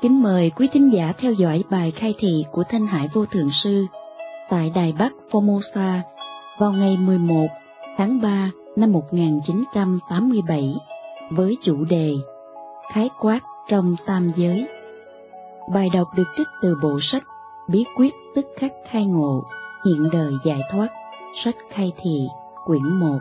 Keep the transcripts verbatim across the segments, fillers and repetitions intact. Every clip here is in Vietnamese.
Kính mời quý thính giả theo dõi bài khai thị của Thanh Hải Vô Thượng Sư tại Đài Bắc Formosa vào ngày mười một tháng ba năm một nghìn chín trăm tám mươi bảy với chủ đề Khái quát trong tam giới. Bài đọc được trích từ bộ sách Bí quyết tức khắc khai ngộ, hiện đời giải thoát, sách khai thị, quyển một.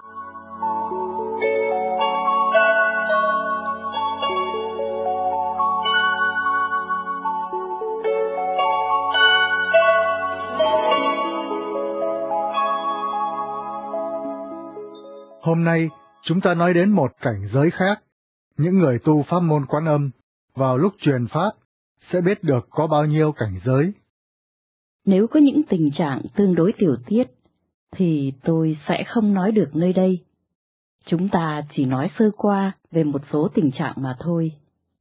Hôm nay, chúng ta nói đến một cảnh giới khác. Những người tu pháp môn Quan Âm, vào lúc truyền pháp, sẽ biết được có bao nhiêu cảnh giới. Nếu có những tình trạng tương đối tiểu tiết, thì tôi sẽ không nói được nơi đây. Chúng ta chỉ nói sơ qua về một số tình trạng mà thôi.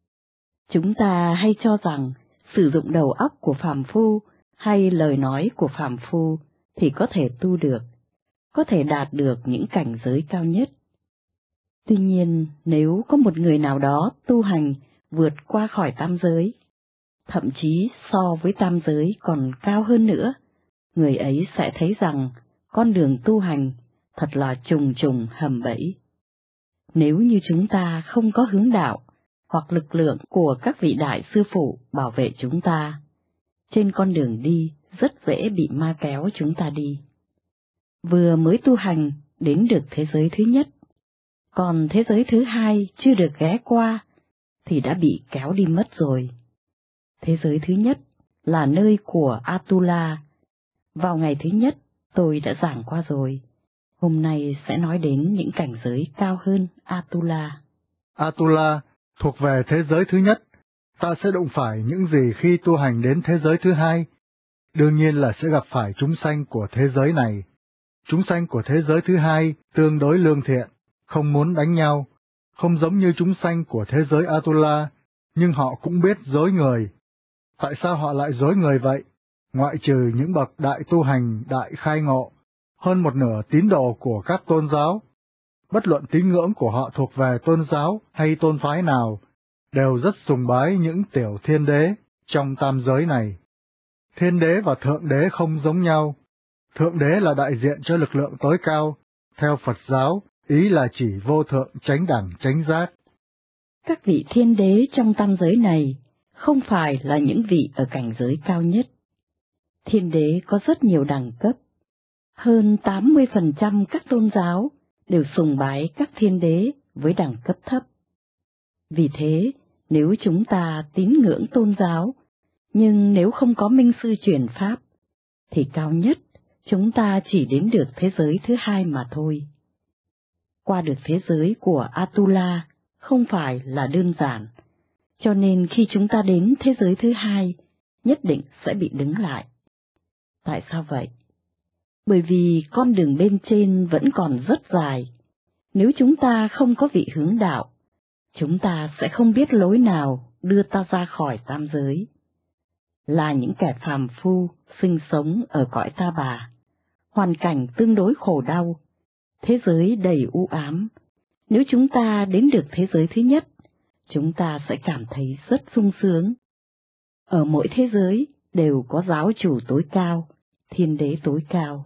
Chúng ta hay cho rằng sử dụng đầu óc của phàm phu hay lời nói của phàm phu thì có thể tu được, có thể đạt được những cảnh giới cao nhất. Tuy nhiên, nếu có một người nào đó tu hành vượt qua khỏi tam giới, thậm chí so với tam giới còn cao hơn nữa, người ấy sẽ thấy rằng con đường tu hành thật là trùng trùng hầm bẫy. Nếu như chúng ta không có hướng đạo hoặc lực lượng của các vị đại sư phụ bảo vệ chúng ta, trên con đường đi rất dễ bị ma kéo chúng ta đi. Vừa mới tu hành đến được thế giới thứ nhất, còn thế giới thứ hai chưa được ghé qua thì đã bị kéo đi mất rồi. Thế giới thứ nhất là nơi của Atula. Vào ngày thứ nhất tôi đã giảng qua rồi. Hôm nay sẽ nói đến những cảnh giới cao hơn Atula. Atula thuộc về thế giới thứ nhất. Ta sẽ đụng phải những gì khi tu hành đến thế giới thứ hai? Đương nhiên là sẽ gặp phải chúng sanh của thế giới này. Chúng sanh của thế giới thứ hai tương đối lương thiện, không muốn đánh nhau, không giống như chúng sanh của thế giới Atula, nhưng họ cũng biết dối người. Tại sao họ lại dối người vậy? Ngoại trừ những bậc đại tu hành, đại khai ngộ, hơn một nửa tín đồ của các tôn giáo, bất luận tín ngưỡng của họ thuộc về tôn giáo hay tôn phái nào, đều rất sùng bái những tiểu thiên đế trong tam giới này. Thiên đế và thượng đế không giống nhau. Thượng đế là đại diện cho lực lượng tối cao, theo Phật giáo, ý là chỉ vô thượng chánh đẳng chánh giác. Các vị thiên đế trong tam giới này không phải là những vị ở cảnh giới cao nhất. Thiên đế có rất nhiều đẳng cấp. Hơn tám mươi phần trăm các tôn giáo đều sùng bái các thiên đế với đẳng cấp thấp. Vì thế, nếu chúng ta tín ngưỡng tôn giáo, nhưng nếu không có minh sư truyền pháp, thì cao nhất chúng ta chỉ đến được thế giới thứ hai mà thôi. Qua được thế giới của Atula không phải là đơn giản, cho nên khi chúng ta đến thế giới thứ hai, nhất định sẽ bị đứng lại. Tại sao vậy? Bởi vì con đường bên trên vẫn còn rất dài. Nếu chúng ta không có vị hướng đạo, chúng ta sẽ không biết lối nào đưa ta ra khỏi tam giới. Là những kẻ phàm phu sinh sống ở cõi ta bà, hoàn cảnh tương đối khổ đau, thế giới đầy u ám. Nếu chúng ta đến được thế giới thứ nhất, chúng ta sẽ cảm thấy rất sung sướng. Ở mỗi thế giới đều có giáo chủ tối cao, thiên đế tối cao.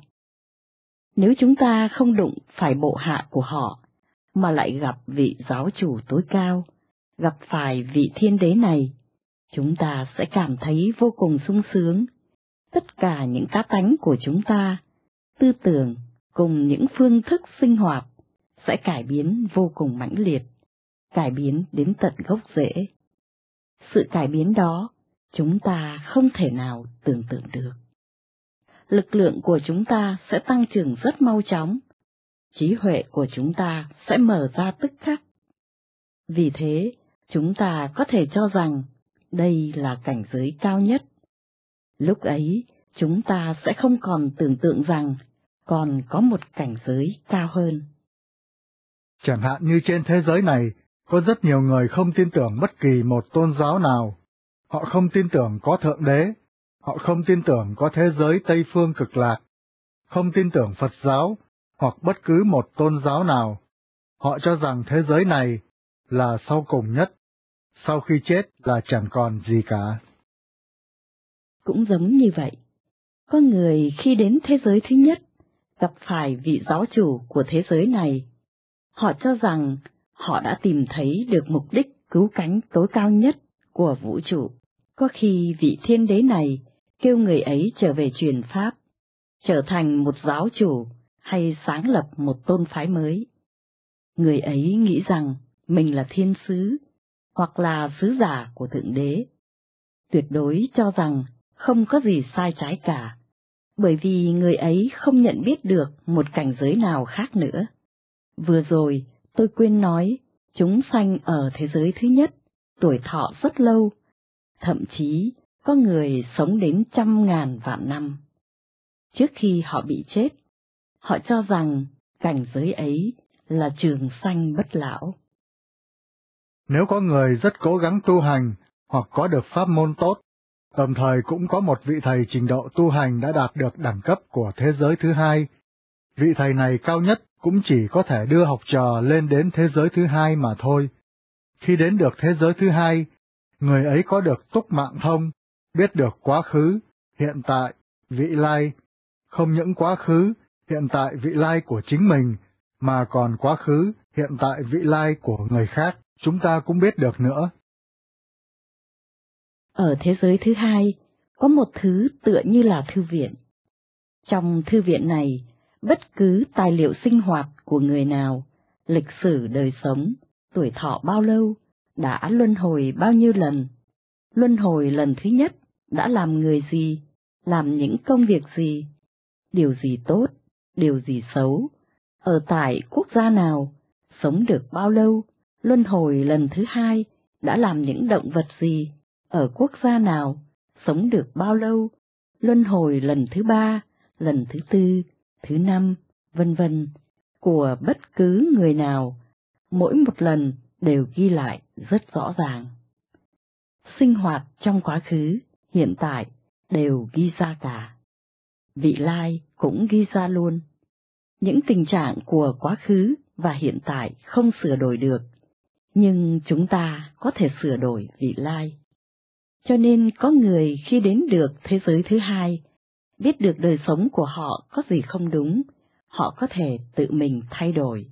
Nếu chúng ta không đụng phải bộ hạ của họ, mà lại gặp vị giáo chủ tối cao, gặp phải vị thiên đế này, chúng ta sẽ cảm thấy vô cùng sung sướng. Tất cả những cá tánh của chúng ta, tư tưởng cùng những phương thức sinh hoạt sẽ cải biến vô cùng mãnh liệt, cải biến đến tận gốc rễ. Sự cải biến đó chúng ta không thể nào tưởng tượng được. Lực lượng của chúng ta sẽ tăng trưởng rất mau chóng, trí huệ của chúng ta sẽ mở ra tức khắc. Vì thế, chúng ta có thể cho rằng đây là cảnh giới cao nhất. Lúc ấy, chúng ta sẽ không còn tưởng tượng rằng còn có một cảnh giới cao hơn. Chẳng hạn như trên thế giới này, có rất nhiều người không tin tưởng bất kỳ một tôn giáo nào. Họ không tin tưởng có thượng đế, họ không tin tưởng có thế giới Tây Phương Cực Lạc, không tin tưởng Phật giáo hoặc bất cứ một tôn giáo nào. Họ cho rằng thế giới này là sau cùng nhất. sau khi chết là chẳng còn gì cả. Cũng giống như vậy, có người khi đến thế giới thứ nhất, gặp phải vị giáo chủ của thế giới này, họ cho rằng họ đã tìm thấy được mục đích cứu cánh tối cao nhất của vũ trụ. Có khi vị thiên đế này kêu người ấy trở về truyền pháp, trở thành một giáo chủ hay sáng lập một tôn phái mới. Người ấy nghĩ rằng mình là thiên sứ hoặc là sứ giả của Thượng Đế. Tuyệt đối cho rằng không có gì sai trái cả, bởi vì người ấy không nhận biết được một cảnh giới nào khác nữa. Vừa rồi, tôi quên nói, chúng sanh ở thế giới thứ nhất, tuổi thọ rất lâu, thậm chí có người sống đến trăm ngàn vạn năm. Trước khi họ bị chết, họ cho rằng cảnh giới ấy là trường sanh bất lão. Nếu có người rất cố gắng tu hành hoặc có được pháp môn tốt, đồng thời cũng có một vị thầy trình độ tu hành đã đạt được đẳng cấp của thế giới thứ hai, vị thầy này cao nhất cũng chỉ có thể đưa học trò lên đến thế giới thứ hai mà thôi. Khi đến được thế giới thứ hai, người ấy có được túc mạng thông, biết được quá khứ, hiện tại, vị lai, không những quá khứ, hiện tại, vị lai của chính mình, mà còn quá khứ, hiện tại, vị lai của người khác, chúng ta cũng biết được nữa. Ở thế giới thứ hai, có một thứ tựa như là thư viện. Trong thư viện này, bất cứ tài liệu sinh hoạt của người nào, lịch sử đời sống, tuổi thọ bao lâu, đã luân hồi bao nhiêu lần, luân hồi lần thứ nhất đã làm người gì, làm những công việc gì, điều gì tốt, điều gì xấu, ở tại quốc gia nào, sống được bao lâu, luân hồi lần thứ hai đã làm những động vật gì, ở quốc gia nào, sống được bao lâu, luân hồi lần thứ ba, lần thứ tư, thứ năm, vân vân, của bất cứ người nào, mỗi một lần đều ghi lại rất rõ ràng. Sinh hoạt trong quá khứ, hiện tại đều ghi ra cả. Vị lai cũng ghi ra luôn. Những tình trạng của quá khứ và hiện tại không sửa đổi được, nhưng chúng ta có thể sửa đổi vị lai. Cho nên có người khi đến được thế giới thứ hai, biết được đời sống của họ có gì không đúng, họ có thể tự mình thay đổi.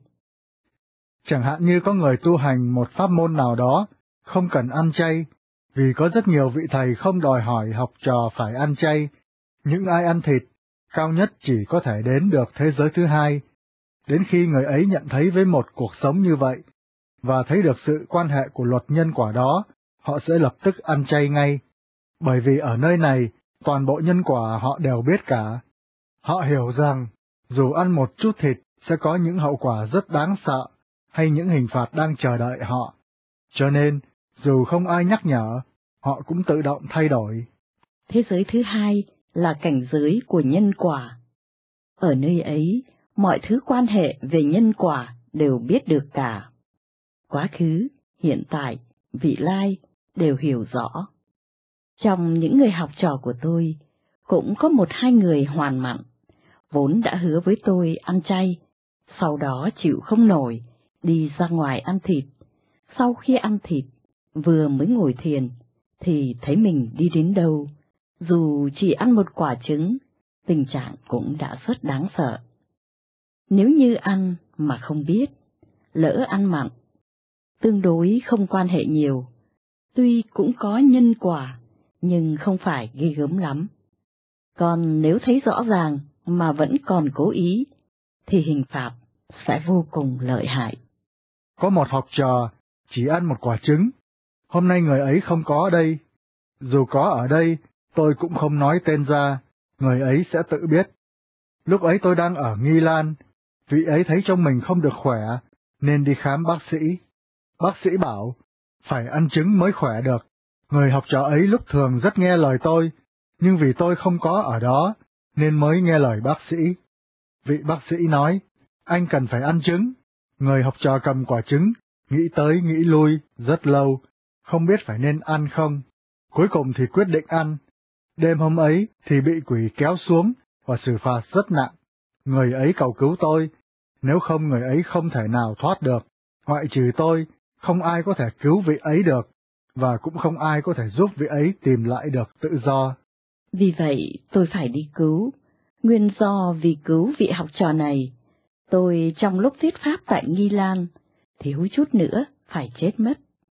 Chẳng hạn như có người tu hành một pháp môn nào đó, không cần ăn chay, vì có rất nhiều vị thầy không đòi hỏi học trò phải ăn chay. Những ai ăn thịt, cao nhất chỉ có thể đến được thế giới thứ hai. Đến khi người ấy nhận thấy với một cuộc sống như vậy, và thấy được sự quan hệ của luật nhân quả đó, họ sẽ lập tức ăn chay ngay. Bởi vì ở nơi này, toàn bộ nhân quả họ đều biết cả. Họ hiểu rằng, dù ăn một chút thịt sẽ có những hậu quả rất đáng sợ, hay những hình phạt đang chờ đợi họ. Cho nên, dù không ai nhắc nhở, họ cũng tự động thay đổi. Thế giới thứ hai là cảnh giới của nhân quả. Ở nơi ấy, mọi thứ quan hệ về nhân quả đều biết được cả. Quá khứ, hiện tại, vị lai đều hiểu rõ. Trong những người học trò của tôi, cũng có một hai người hoàn mặn, vốn đã hứa với tôi ăn chay, sau đó chịu không nổi, đi ra ngoài ăn thịt. Sau khi ăn thịt, vừa mới ngồi thiền, thì thấy mình đi đến đâu, dù chỉ ăn một quả trứng, tình trạng cũng đã rất đáng sợ. Nếu như ăn mà không biết, lỡ ăn mặn, tương đối không quan hệ nhiều, tuy cũng có nhân quả, nhưng không phải ghê gớm lắm. Còn nếu thấy rõ ràng mà vẫn còn cố ý, thì hình phạt sẽ vô cùng lợi hại. Có một học trò chỉ ăn một quả trứng, hôm nay người ấy không có ở đây. Dù có ở đây, tôi cũng không nói tên ra, người ấy sẽ tự biết. Lúc ấy tôi đang ở Nghi Lan, vị ấy thấy trong mình không được khỏe, nên đi khám bác sĩ. Bác sĩ bảo, phải ăn trứng mới khỏe được. Người học trò ấy lúc thường rất nghe lời tôi, nhưng vì tôi không có ở đó, nên mới nghe lời bác sĩ. Vị bác sĩ nói, anh cần phải ăn trứng. Người học trò cầm quả trứng, nghĩ tới nghĩ lui, rất lâu, không biết phải nên ăn không. Cuối cùng thì quyết định ăn. Đêm hôm ấy thì bị quỷ kéo xuống và xử phạt rất nặng. Người ấy cầu cứu tôi, nếu không người ấy không thể nào thoát được. Ngoại trừ tôi, không ai có thể cứu vị ấy được. và cũng không ai có thể giúp vị ấy tìm lại được tự do. Vì vậy, tôi phải đi cứu. Nguyên do vì cứu vị học trò này, tôi trong lúc thuyết pháp tại Nghi Lan, thiếu chút nữa phải chết mất.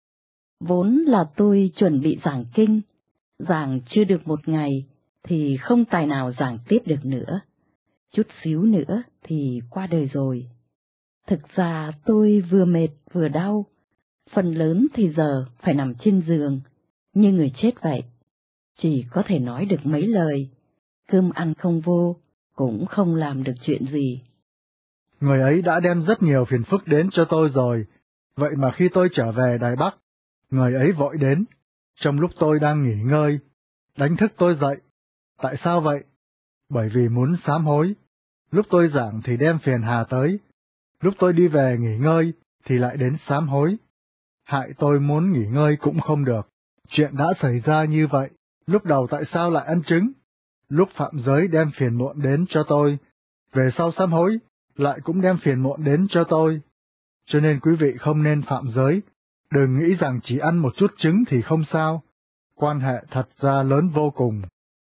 Vốn là tôi chuẩn bị giảng kinh, giảng chưa được một ngày thì không tài nào giảng tiếp được nữa. Chút xíu nữa thì qua đời rồi. Thực ra tôi vừa mệt vừa đau, phần lớn thì giờ phải nằm trên giường, như người chết vậy. Chỉ có thể nói được mấy lời, cơm ăn không vô, cũng không làm được chuyện gì. Người ấy đã đem rất nhiều phiền phức đến cho tôi rồi, vậy mà khi tôi trở về Đài Bắc, người ấy vội đến, trong lúc tôi đang nghỉ ngơi, đánh thức tôi dậy. Tại sao vậy? Bởi vì muốn sám hối. Lúc tôi giảng thì đem phiền hà tới, lúc tôi đi về nghỉ ngơi thì lại đến sám hối. Hại tôi muốn nghỉ ngơi cũng không được. Chuyện đã xảy ra như vậy, lúc đầu tại sao lại ăn trứng? Lúc phạm giới đem phiền muộn đến cho tôi, về sau sám hối, lại cũng đem phiền muộn đến cho tôi. Cho nên quý vị không nên phạm giới, đừng nghĩ rằng chỉ ăn một chút trứng thì không sao. Quan hệ thật ra lớn vô cùng.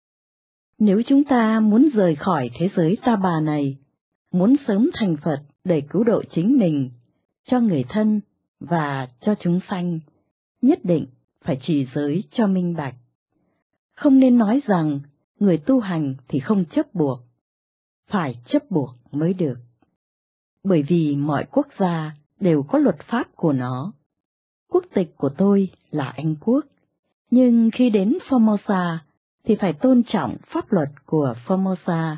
Nếu chúng ta muốn rời khỏi thế giới ta bà này, muốn sớm thành Phật để cứu độ chính mình, cho người thân và cho chúng sanh, nhất định phải trì giới cho minh bạch. Không nên nói rằng người tu hành thì không chấp buộc, phải chấp buộc mới được. Bởi vì mọi quốc gia đều có luật pháp của nó. Quốc tịch của tôi là Anh Quốc, nhưng khi đến Formosa thì phải tôn trọng pháp luật của Formosa.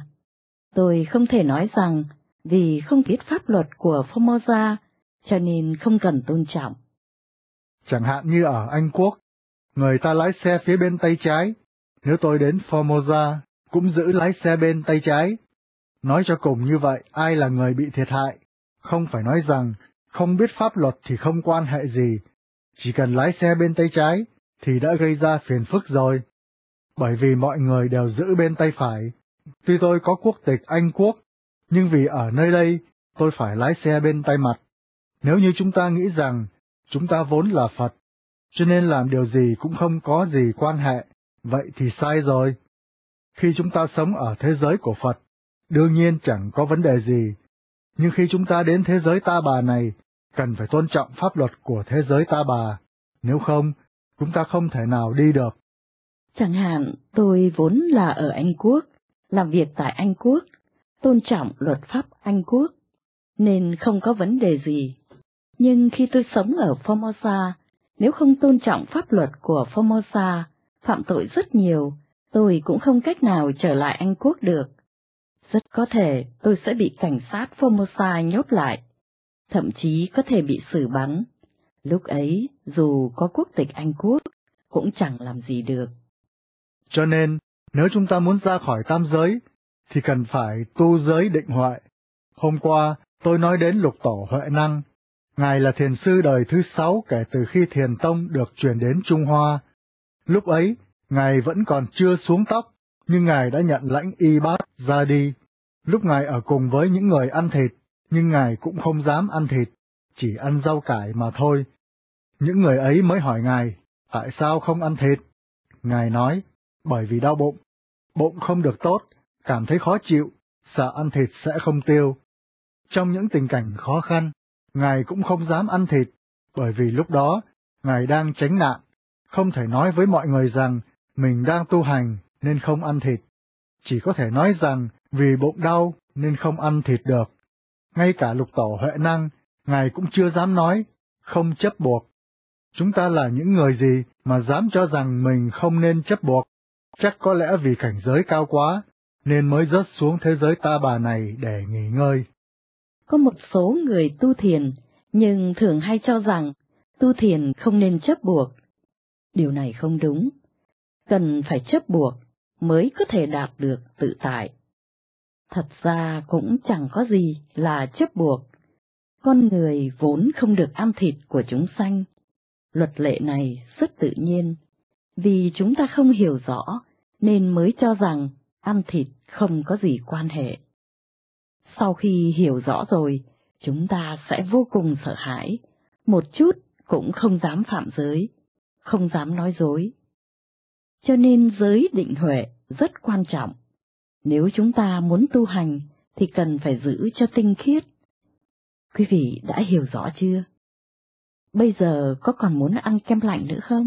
Tôi không thể nói rằng vì không biết pháp luật của Formosa cho nên không cần tôn trọng. Chẳng hạn như ở Anh Quốc, người ta lái xe phía bên tay trái, nếu tôi đến Formosa cũng giữ lái xe bên tay trái. Nói cho cùng như vậy, ai là người bị thiệt hại? Không phải nói rằng không biết pháp luật thì không quan hệ gì, chỉ cần lái xe bên tay trái thì đã gây ra phiền phức rồi. Bởi vì mọi người đều giữ bên tay phải. Tuy tôi có quốc tịch Anh Quốc, nhưng vì ở nơi đây tôi phải lái xe bên tay mặt. Nếu như chúng ta nghĩ rằng chúng ta vốn là Phật, cho nên làm điều gì cũng không có gì quan hệ, vậy thì sai rồi. Khi chúng ta sống ở thế giới của Phật, đương nhiên chẳng có vấn đề gì. Nhưng khi chúng ta đến thế giới ta bà này, cần phải tôn trọng pháp luật của thế giới ta bà. Nếu không, chúng ta không thể nào đi được. Chẳng hạn, tôi vốn là ở Anh Quốc, làm việc tại Anh Quốc, tôn trọng luật pháp Anh Quốc, nên không có vấn đề gì. Nhưng khi tôi sống ở Formosa, nếu không tôn trọng pháp luật của Formosa, phạm tội rất nhiều, tôi cũng không cách nào trở lại Anh Quốc được. Rất có thể tôi sẽ bị cảnh sát Formosa nhốt lại, thậm chí có thể bị xử bắn. Lúc ấy, dù có quốc tịch Anh Quốc, cũng chẳng làm gì được. Cho nên, nếu chúng ta muốn ra khỏi tam giới, thì cần phải tu giới định huệ. Hôm qua, tôi nói đến Lục Tổ Huệ Năng. Ngài là thiền sư đời thứ sáu kể từ khi thiền tông được chuyển đến Trung Hoa. Lúc ấy, Ngài vẫn còn chưa xuống tóc, nhưng Ngài đã nhận lãnh y bát ra đi. Lúc Ngài ở cùng với những người ăn thịt, nhưng Ngài cũng không dám ăn thịt, chỉ ăn rau cải mà thôi. Những người ấy mới hỏi Ngài, tại sao không ăn thịt? Ngài nói, bởi vì đau bụng, bụng không được tốt, cảm thấy khó chịu, sợ ăn thịt sẽ không tiêu. Trong những tình cảnh khó khăn, Ngài cũng không dám ăn thịt, bởi vì lúc đó, Ngài đang tránh nạn, không thể nói với mọi người rằng mình đang tu hành nên không ăn thịt. Chỉ có thể nói rằng vì bụng đau nên không ăn thịt được. Ngay cả Lục Tổ Huệ Năng, Ngài cũng chưa dám nói, không chấp buộc. Chúng ta là những người gì mà dám cho rằng mình không nên chấp buộc? Chắc có lẽ vì cảnh giới cao quá, nên mới rớt xuống thế giới ta bà này để nghỉ ngơi. Có một số người tu thiền, nhưng thường hay cho rằng tu thiền không nên chấp buộc. Điều này không đúng. Cần phải chấp buộc mới có thể đạt được tự tại. Thật ra cũng chẳng có gì là chấp buộc. Con người vốn không được ăn thịt của chúng sanh. Luật lệ này rất tự nhiên. Vì chúng ta không hiểu rõ, nên mới cho rằng ăn thịt không có gì quan hệ. Sau khi hiểu rõ rồi, chúng ta sẽ vô cùng sợ hãi, một chút cũng không dám phạm giới, không dám nói dối. Cho nên giới định huệ rất quan trọng. Nếu chúng ta muốn tu hành thì cần phải giữ cho tinh khiết. Quý vị đã hiểu rõ chưa? Bây giờ có còn muốn ăn kem lạnh nữa không?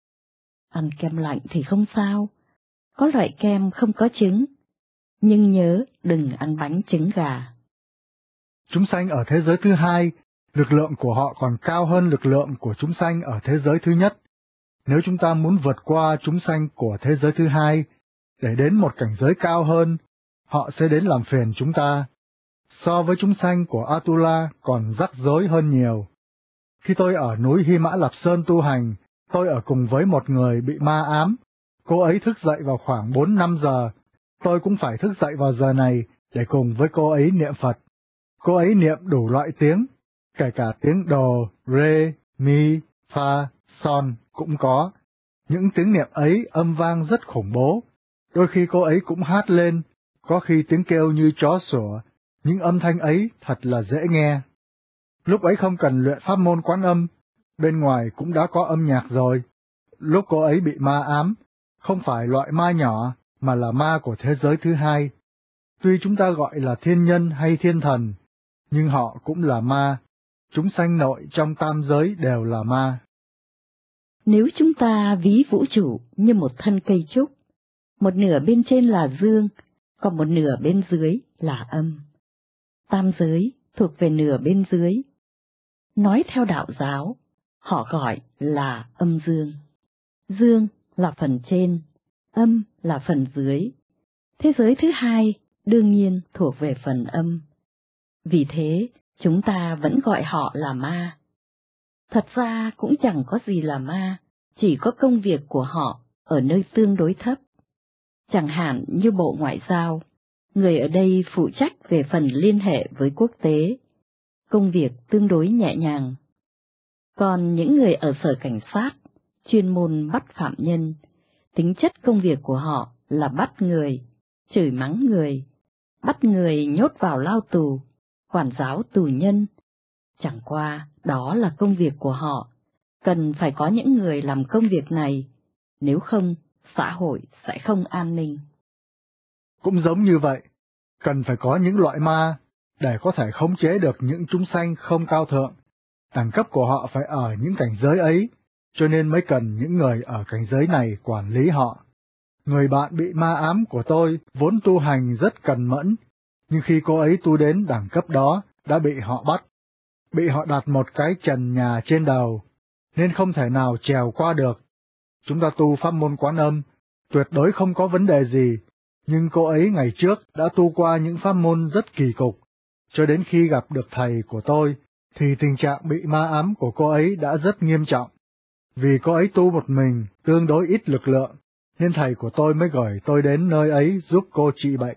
Ăn kem lạnh thì không sao, có loại kem không có trứng, nhưng nhớ đừng ăn bánh trứng gà. Chúng sanh ở thế giới thứ hai, lực lượng của họ còn cao hơn lực lượng của chúng sanh ở thế giới thứ nhất. Nếu chúng ta muốn vượt qua chúng sanh của thế giới thứ hai, để đến một cảnh giới cao hơn, họ sẽ đến làm phiền chúng ta. So với chúng sanh của Atula còn rắc rối hơn nhiều. Khi tôi ở núi Hy Mã Lạp Sơn tu hành, tôi ở cùng với một người bị ma ám. Cô ấy thức dậy vào khoảng bốn năm giờ. Tôi cũng phải thức dậy vào giờ này để cùng với cô ấy niệm Phật. Cô ấy niệm đủ loại tiếng, kể cả tiếng đồ, rê, mi, fa, son cũng có. Những tiếng niệm ấy âm vang rất khủng bố. Đôi khi cô ấy cũng hát lên, có khi tiếng kêu như chó sủa. Những âm thanh ấy thật là dễ nghe. Lúc ấy không cần luyện pháp môn Quán Âm, bên ngoài cũng đã có âm nhạc rồi. Lúc cô ấy bị ma ám, không phải loại ma nhỏ, mà là ma của thế giới thứ hai. Tuy chúng ta gọi là thiên nhân hay thiên thần, nhưng họ cũng là ma. Chúng sanh nội trong tam giới đều là ma. Nếu chúng ta ví vũ trụ như một thân cây trúc, một nửa bên trên là dương, còn một nửa bên dưới là âm. Tam giới thuộc về nửa bên dưới. Nói theo đạo giáo, họ gọi là âm dương. Dương là phần trên, âm là phần dưới. Thế giới thứ hai đương nhiên thuộc về phần âm. Vì thế, chúng ta vẫn gọi họ là ma. Thật ra cũng chẳng có gì là ma, chỉ có công việc của họ ở nơi tương đối thấp. Chẳng hạn như Bộ Ngoại giao, người ở đây phụ trách về phần liên hệ với quốc tế, công việc tương đối nhẹ nhàng. Còn những người ở sở cảnh sát, chuyên môn bắt phạm nhân, tính chất công việc của họ là bắt người, chửi mắng người, bắt người nhốt vào lao tù, quản giáo tù nhân. Chẳng qua đó là công việc của họ, cần phải có những người làm công việc này, nếu không xã hội sẽ không an ninh. Cũng giống như vậy, cần phải có những loại ma để có thể khống chế được những chúng sanh không cao thượng. Đẳng cấp của họ phải ở những cảnh giới ấy, cho nên mới cần những người ở cảnh giới này quản lý họ. Người bạn bị ma ám của tôi vốn tu hành rất cần mẫn, nhưng khi cô ấy tu đến đẳng cấp đó đã bị họ bắt. Bị họ đặt một cái trần nhà trên đầu, nên không thể nào trèo qua được. Chúng ta tu pháp môn Quán Âm, tuyệt đối không có vấn đề gì, nhưng cô ấy ngày trước đã tu qua những pháp môn rất kỳ cục. Cho đến khi gặp được thầy của tôi, thì tình trạng bị ma ám của cô ấy đã rất nghiêm trọng. Vì cô ấy tu một mình, tương đối ít lực lượng, nên thầy của tôi mới gửi tôi đến nơi ấy giúp cô trị bệnh.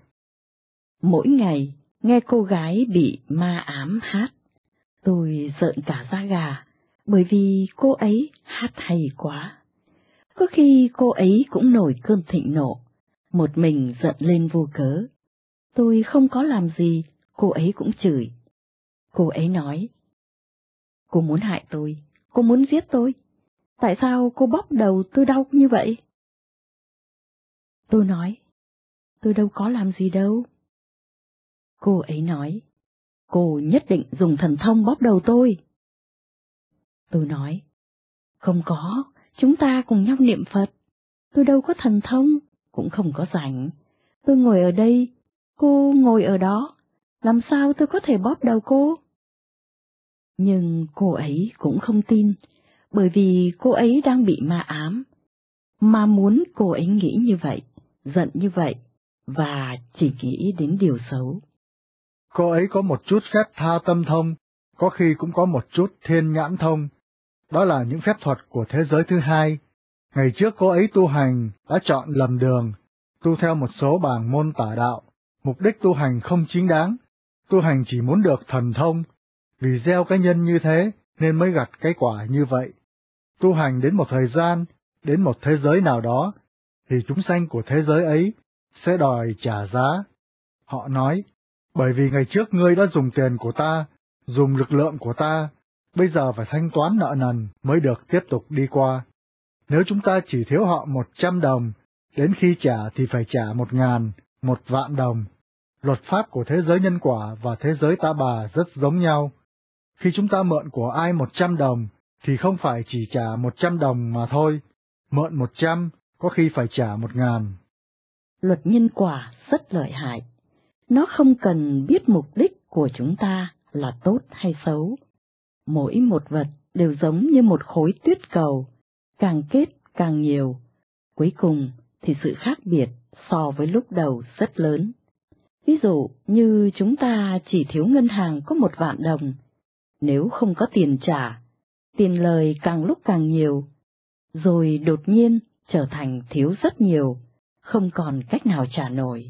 Mỗi ngày, nghe cô gái bị ma ám hát, tôi rợn cả da gà, bởi vì cô ấy hát hay quá. Có khi cô ấy cũng nổi cơn thịnh nộ, một mình giận lên vô cớ. Tôi không có làm gì, cô ấy cũng chửi. Cô ấy nói, cô muốn hại tôi, cô muốn giết tôi. Tại sao cô bóp đầu tôi đau như vậy? Tôi nói, tôi đâu có làm gì đâu. Cô ấy nói, cô nhất định dùng thần thông bóp đầu tôi. Tôi nói, không có, chúng ta cùng nhau niệm Phật. Tôi đâu có thần thông, cũng không có rảnh. Tôi ngồi ở đây, cô ngồi ở đó, làm sao tôi có thể bóp đầu cô? Nhưng cô ấy cũng không tin, bởi vì cô ấy đang bị ma ám, mà muốn cô ấy nghĩ như vậy, giận như vậy, và chỉ nghĩ đến điều xấu. Cô ấy có một chút phép tha tâm thông, có khi cũng có một chút thiên nhãn thông. Đó là những phép thuật của thế giới thứ hai. Ngày trước cô ấy tu hành đã chọn lầm đường, tu theo một số bảng môn tả đạo, mục đích tu hành không chính đáng, tu hành chỉ muốn được thần thông, vì gieo cái nhân như thế nên mới gặt cái quả như vậy. Tu hành đến một thời gian, đến một thế giới nào đó, thì chúng sanh của thế giới ấy sẽ đòi trả giá. Họ nói, bởi vì ngày trước ngươi đã dùng tiền của ta, dùng lực lượng của ta, bây giờ phải thanh toán nợ nần mới được tiếp tục đi qua. Nếu chúng ta chỉ thiếu họ một trăm đồng, đến khi trả thì phải trả một ngàn, một vạn đồng. Luật pháp của thế giới nhân quả và thế giới ta bà rất giống nhau. Khi chúng ta mượn của ai một trăm đồng, thì không phải chỉ trả một trăm đồng mà thôi. Mượn một trăm, có khi phải trả một ngàn. Luật nhân quả rất lợi hại. Nó không cần biết mục đích của chúng ta là tốt hay xấu. Mỗi một vật đều giống như một khối tuyết cầu, càng kết càng nhiều. Cuối cùng thì sự khác biệt so với lúc đầu rất lớn. Ví dụ như chúng ta chỉ thiếu ngân hàng có một vạn đồng, nếu không có tiền trả, tiền lời càng lúc càng nhiều, rồi đột nhiên trở thành thiếu rất nhiều, không còn cách nào trả nổi.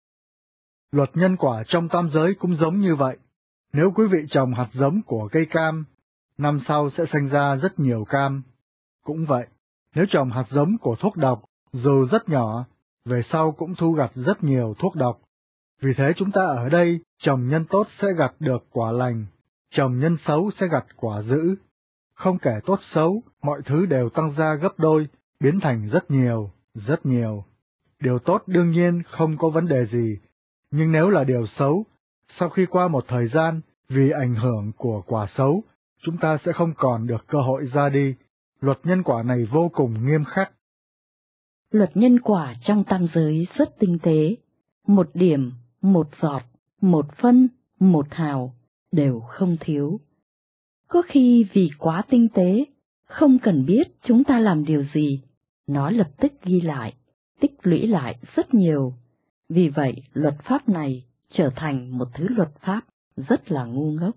Luật nhân quả trong tam giới cũng giống như vậy. Nếu quý vị trồng hạt giống của cây cam, năm sau sẽ sinh ra rất nhiều cam. Cũng vậy, nếu trồng hạt giống của thuốc độc, dù rất nhỏ, về sau cũng thu gặt rất nhiều thuốc độc. Vì thế chúng ta ở đây, trồng nhân tốt sẽ gặt được quả lành, trồng nhân xấu sẽ gặt quả dữ. Không kể tốt xấu, mọi thứ đều tăng ra gấp đôi, biến thành rất nhiều, rất nhiều. Điều tốt đương nhiên không có vấn đề gì, nhưng nếu là điều xấu, sau khi qua một thời gian, vì ảnh hưởng của quả xấu, chúng ta sẽ không còn được cơ hội ra đi. Luật nhân quả này vô cùng nghiêm khắc. Luật nhân quả trong tam giới rất tinh tế. Một điểm, một giọt, một phân, một hào đều không thiếu. Có khi vì quá tinh tế, không cần biết chúng ta làm điều gì, nó lập tức ghi lại, tích lũy lại rất nhiều. Vì vậy, luật pháp này trở thành một thứ luật pháp rất là ngu ngốc.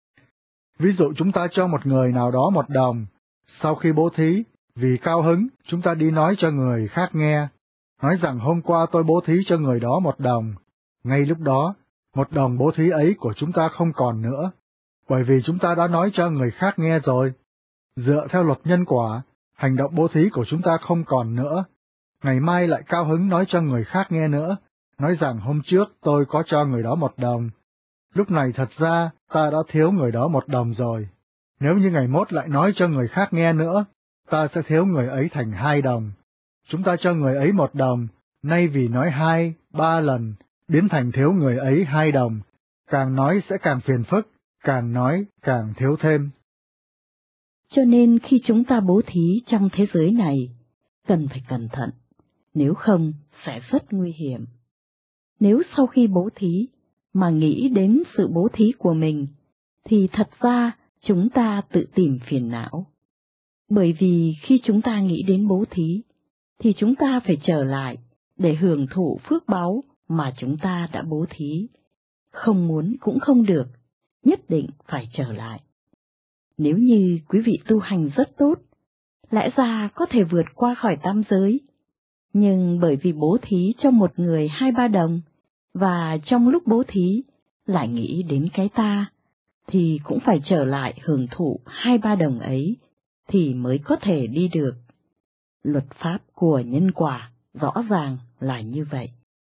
Ví dụ chúng ta cho một người nào đó một đồng, sau khi bố thí, vì cao hứng, chúng ta đi nói cho người khác nghe, nói rằng hôm qua tôi bố thí cho người đó một đồng. Ngay lúc đó, một đồng bố thí ấy của chúng ta không còn nữa, bởi vì chúng ta đã nói cho người khác nghe rồi. Dựa theo luật nhân quả, hành động bố thí của chúng ta không còn nữa. Ngày mai lại cao hứng nói cho người khác nghe nữa, nói rằng hôm trước tôi có cho người đó một đồng. Lúc này thật ra ta đã thiếu người đó một đồng rồi. Nếu như ngày mốt lại nói cho người khác nghe nữa, ta sẽ thiếu người ấy thành hai đồng. Chúng ta cho người ấy một đồng, nay vì nói hai, ba lần, biến thành thiếu người ấy hai đồng. Càng nói sẽ càng phiền phức, càng nói càng thiếu thêm. Cho nên khi chúng ta bố thí trong thế giới này, cần phải cẩn thận, nếu không sẽ rất nguy hiểm. Nếu sau khi bố thí mà nghĩ đến sự bố thí của mình, thì thật ra chúng ta tự tìm phiền não. Bởi vì khi chúng ta nghĩ đến bố thí, thì chúng ta phải trở lại để hưởng thụ phước báu mà chúng ta đã bố thí. Không muốn cũng không được, nhất định phải trở lại. Nếu như quý vị tu hành rất tốt, lẽ ra có thể vượt qua khỏi tam giới, nhưng bởi vì bố thí cho một người hai ba đồng, và trong lúc bố thí lại nghĩ đến cái ta, thì cũng phải trở lại hưởng thụ hai ba đồng ấy, thì mới có thể đi được. Luật pháp của nhân quả rõ ràng là như vậy.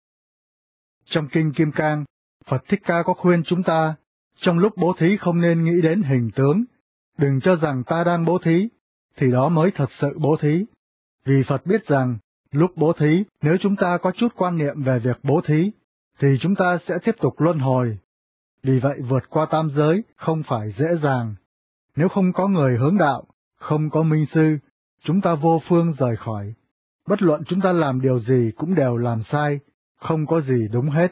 Trong Kinh Kim Cang, Phật Thích Ca có khuyên chúng ta, trong lúc bố thí không nên nghĩ đến hình tướng, đừng cho rằng ta đang bố thí, thì đó mới thật sự bố thí. Vì Phật biết rằng, lúc bố thí, nếu chúng ta có chút quan niệm về việc bố thí, thì chúng ta sẽ tiếp tục luân hồi. Vì vậy vượt qua tam giới không phải dễ dàng. Nếu không có người hướng đạo, không có minh sư, chúng ta vô phương rời khỏi. Bất luận chúng ta làm điều gì cũng đều làm sai, không có gì đúng hết.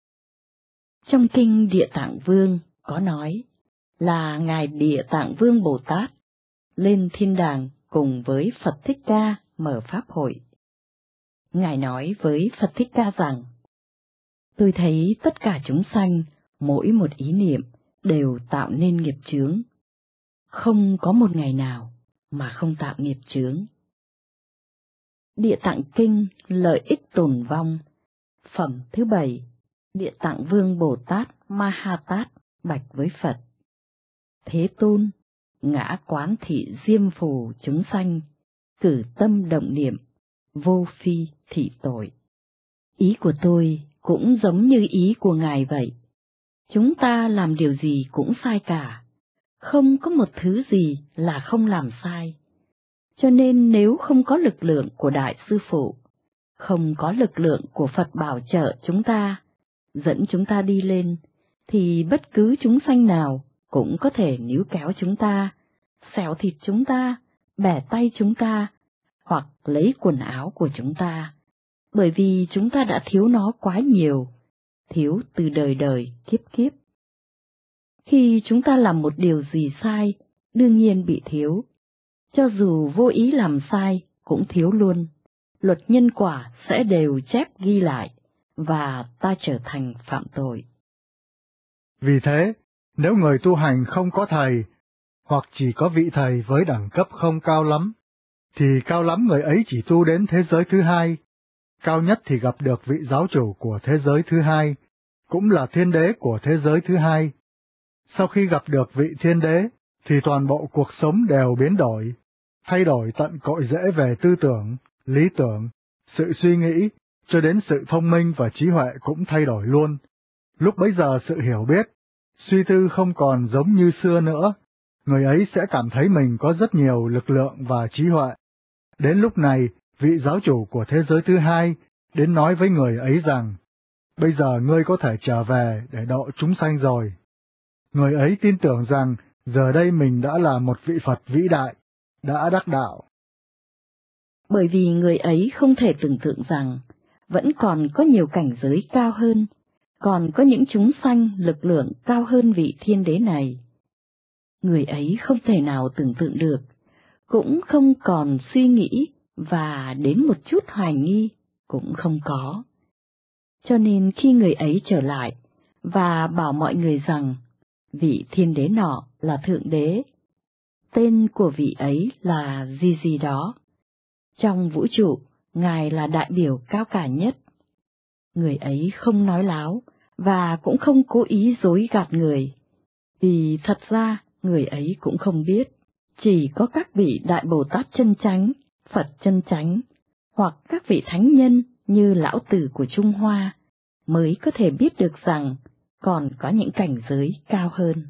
Trong Kinh Địa Tạng Vương có nói là Ngài Địa Tạng Vương Bồ Tát lên thiên đàng cùng với Phật Thích Ca mở pháp hội. Ngài nói với Phật Thích Ca rằng, tôi thấy tất cả chúng sanh, mỗi một ý niệm đều tạo nên nghiệp chướng. Không có một ngày nào mà không tạo nghiệp chướng. Địa Tạng Kinh Lợi ích tồn vong, phẩm thứ bảy, Địa Tạng Vương Bồ Tát Ma Ha Tát bạch với Phật: Thế Tôn, ngã quán thị diêm phù chúng sanh, cử tâm động niệm, vô phi thị tội. Ý của tôi cũng giống như ý của Ngài vậy. Chúng ta làm điều gì cũng sai cả, không có một thứ gì là không làm sai. Cho nên nếu không có lực lượng của Đại Sư Phụ, không có lực lượng của Phật bảo trợ chúng ta, dẫn chúng ta đi lên, thì bất cứ chúng sanh nào cũng có thể níu kéo chúng ta, xẻo thịt chúng ta, bẻ tay chúng ta, hoặc lấy quần áo của chúng ta, bởi vì chúng ta đã thiếu nó quá nhiều, thiếu từ đời đời kiếp kiếp. Khi chúng ta làm một điều gì sai, đương nhiên bị thiếu. Cho dù vô ý làm sai, cũng thiếu luôn. Luật nhân quả sẽ đều chép ghi lại, và ta trở thành phạm tội. Vì thế, nếu người tu hành không có thầy, hoặc chỉ có vị thầy với đẳng cấp không cao lắm, thì cao lắm người ấy chỉ tu đến thế giới thứ hai, cao nhất thì gặp được vị giáo chủ của thế giới thứ hai, cũng là thiên đế của thế giới thứ hai. Sau khi gặp được vị thiên đế, thì toàn bộ cuộc sống đều biến đổi, thay đổi tận cội rễ về tư tưởng, lý tưởng, sự suy nghĩ, cho đến sự thông minh và trí huệ cũng thay đổi luôn. Lúc bấy giờ sự hiểu biết, suy tư không còn giống như xưa nữa, người ấy sẽ cảm thấy mình có rất nhiều lực lượng và trí huệ. Đến lúc này, vị giáo chủ của thế giới thứ hai đến nói với người ấy rằng, bây giờ ngươi có thể trở về để độ chúng sanh rồi. Người ấy tin tưởng rằng giờ đây mình đã là một vị Phật vĩ đại, đã đắc đạo. Bởi vì người ấy không thể tưởng tượng rằng vẫn còn có nhiều cảnh giới cao hơn, còn có những chúng sanh lực lượng cao hơn vị thiên đế này. Người ấy không thể nào tưởng tượng được, cũng không còn suy nghĩ và đến một chút hoài nghi cũng không có. Cho nên khi người ấy trở lại và bảo mọi người rằng vị thiên đế nọ là thượng đế, tên của vị ấy là gì gì đó, trong vũ trụ Ngài là đại biểu cao cả nhất. Người ấy không nói láo và cũng không cố ý dối gạt người, vì thật ra người ấy cũng không biết. Chỉ có các vị Đại Bồ Tát chân chánh, Phật chân chánh, hoặc các vị thánh nhân như Lão Tử của Trung Hoa mới có thể biết được rằng còn có những cảnh giới cao hơn.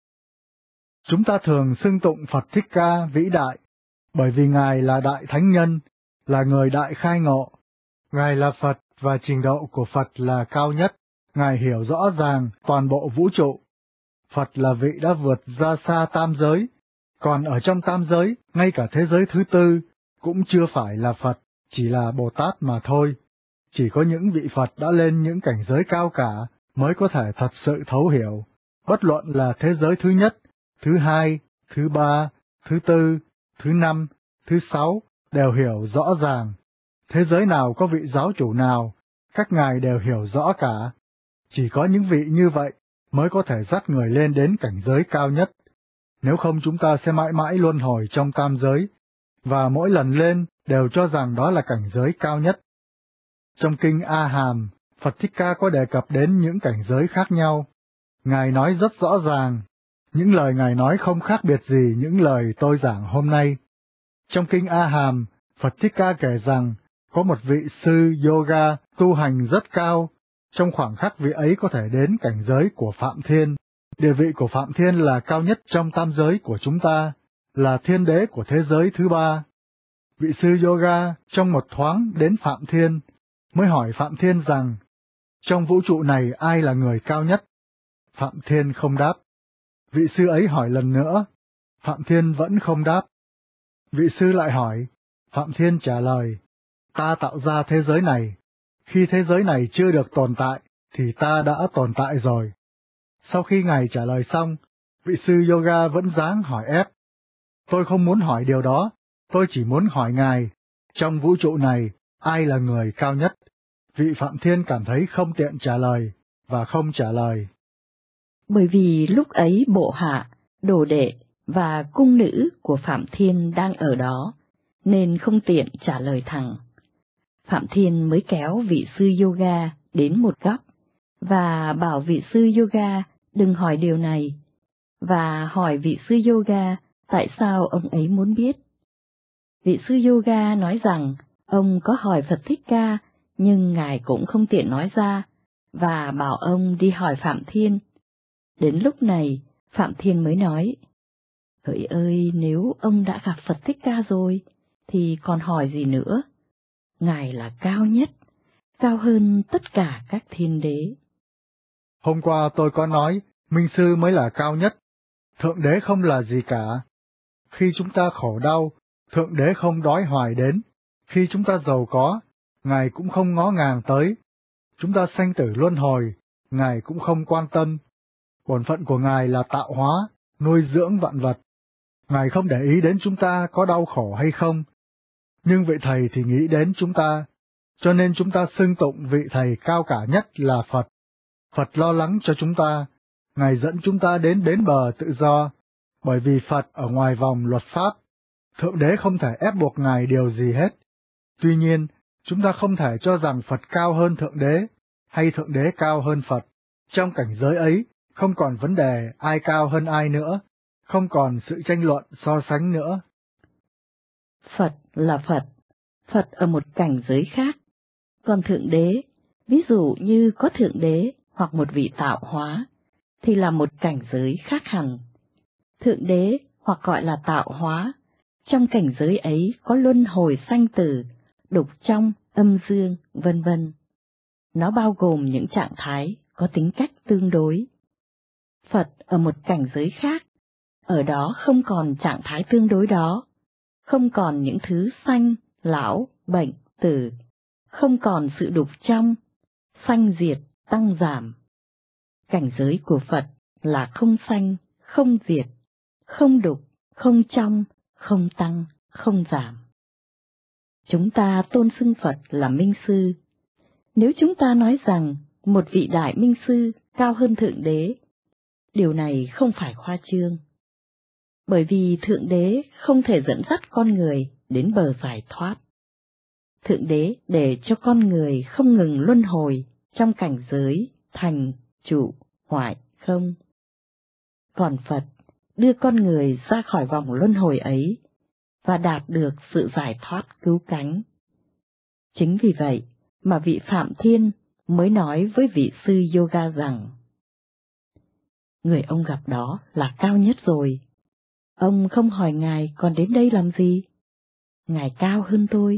Chúng ta thường xưng tụng Phật Thích Ca vĩ đại, bởi vì Ngài là đại thánh nhân, là người đại khai ngộ. Ngài là Phật và trình độ của Phật là cao nhất, Ngài hiểu rõ ràng toàn bộ vũ trụ. Phật là vị đã vượt ra xa tam giới, còn ở trong tam giới, ngay cả thế giới thứ tư, cũng chưa phải là Phật, chỉ là Bồ Tát mà thôi. Chỉ có những vị Phật đã lên những cảnh giới cao cả mới có thể thật sự thấu hiểu, bất luận là thế giới thứ nhất, thứ hai, thứ ba, thứ tư, thứ năm, thứ sáu, đều hiểu rõ ràng. Thế giới nào có vị giáo chủ nào, các ngài đều hiểu rõ cả. Chỉ có những vị như vậy mới có thể dắt người lên đến cảnh giới cao nhất. Nếu không chúng ta sẽ mãi mãi luân hồi trong tam giới, và mỗi lần lên đều cho rằng đó là cảnh giới cao nhất. Trong kinh A Hàm, Phật Thích Ca có đề cập đến những cảnh giới khác nhau. Ngài nói rất rõ ràng, những lời Ngài nói không khác biệt gì những lời tôi giảng hôm nay. Trong kinh A Hàm, Phật Thích Ca kể rằng, có một vị sư yoga tu hành rất cao, trong khoảng khắc vị ấy có thể đến cảnh giới của Phạm Thiên. Địa vị của Phạm Thiên là cao nhất trong tam giới của chúng ta, là thiên đế của thế giới thứ ba. Vị sư yoga trong một thoáng đến Phạm Thiên, mới hỏi Phạm Thiên rằng, trong vũ trụ này ai là người cao nhất? Phạm Thiên không đáp. Vị sư ấy hỏi lần nữa, Phạm Thiên vẫn không đáp. Vị sư lại hỏi, Phạm Thiên trả lời, ta tạo ra thế giới này, khi thế giới này chưa được tồn tại, thì ta đã tồn tại rồi. Sau khi Ngài trả lời xong, vị sư yoga vẫn dáng hỏi ép. Tôi không muốn hỏi điều đó, tôi chỉ muốn hỏi Ngài, trong vũ trụ này, ai là người cao nhất? Vị Phạm Thiên cảm thấy không tiện trả lời, và không trả lời. Bởi vì lúc ấy bộ hạ, đồ đệ và cung nữ của Phạm Thiên đang ở đó, nên không tiện trả lời thẳng. Phạm Thiên mới kéo vị sư yoga đến một góc, và bảo vị sư yoga đừng hỏi điều này, và hỏi vị sư yoga tại sao ông ấy muốn biết. Vị sư yoga nói rằng ông có hỏi Phật Thích Ca, nhưng Ngài cũng không tiện nói ra, và bảo ông đi hỏi Phạm Thiên. Đến lúc này, Phạm Thiên mới nói, hỡi ơi, nếu ông đã gặp Phật Thích Ca rồi, thì còn hỏi gì nữa? Ngài là cao nhất, cao hơn tất cả các thiên đế. Hôm qua tôi có nói, Minh Sư mới là cao nhất, Thượng Đế không là gì cả. Khi chúng ta khổ đau, Thượng Đế không đói hoài đến. Khi chúng ta giàu có, Ngài cũng không ngó ngàng tới. Chúng ta sanh tử luân hồi, Ngài cũng không quan tâm. Bổn phận của Ngài là tạo hóa, nuôi dưỡng vạn vật. Ngài không để ý đến chúng ta có đau khổ hay không. Nhưng vị Thầy thì nghĩ đến chúng ta, cho nên chúng ta xưng tụng vị Thầy cao cả nhất là Phật. Phật lo lắng cho chúng ta, Ngài dẫn chúng ta đến bến bờ tự do, bởi vì Phật ở ngoài vòng luật pháp. Thượng Đế không thể ép buộc Ngài điều gì hết. Tuy nhiên, chúng ta không thể cho rằng Phật cao hơn Thượng Đế, hay Thượng Đế cao hơn Phật. Trong cảnh giới ấy, không còn vấn đề ai cao hơn ai nữa, không còn sự tranh luận so sánh nữa. Phật là Phật, Phật ở một cảnh giới khác. Còn Thượng Đế, ví dụ như có Thượng Đế hoặc một vị tạo hóa, thì là một cảnh giới khác hẳn. Thượng Đế hoặc gọi là tạo hóa, trong cảnh giới ấy có luân hồi sanh tử, đục trong, âm dương, vân vân. Nó bao gồm những trạng thái có tính cách tương đối. Phật ở một cảnh giới khác, ở đó không còn trạng thái tương đối đó, không còn những thứ sanh, lão, bệnh, tử, không còn sự đục trong, sanh diệt, tăng giảm. Cảnh giới của Phật là không sanh, không diệt, không đục, không trong, không tăng, không giảm. Chúng ta tôn xưng Phật là Minh Sư. Nếu chúng ta nói rằng một vị đại Minh Sư cao hơn Thượng Đế, điều này không phải khoa trương. Bởi vì Thượng Đế không thể dẫn dắt con người đến bờ giải thoát. Thượng Đế để cho con người không ngừng luân hồi trong cảnh giới thành, trụ, hoại, không. Còn Phật đưa con người ra khỏi vòng luân hồi ấy và đạt được sự giải thoát cứu cánh. Chính vì vậy mà vị Phạm Thiên mới nói với vị sư yoga rằng: người ông gặp đó là cao nhất rồi. Ông không hỏi Ngài còn đến đây làm gì? Ngài cao hơn tôi.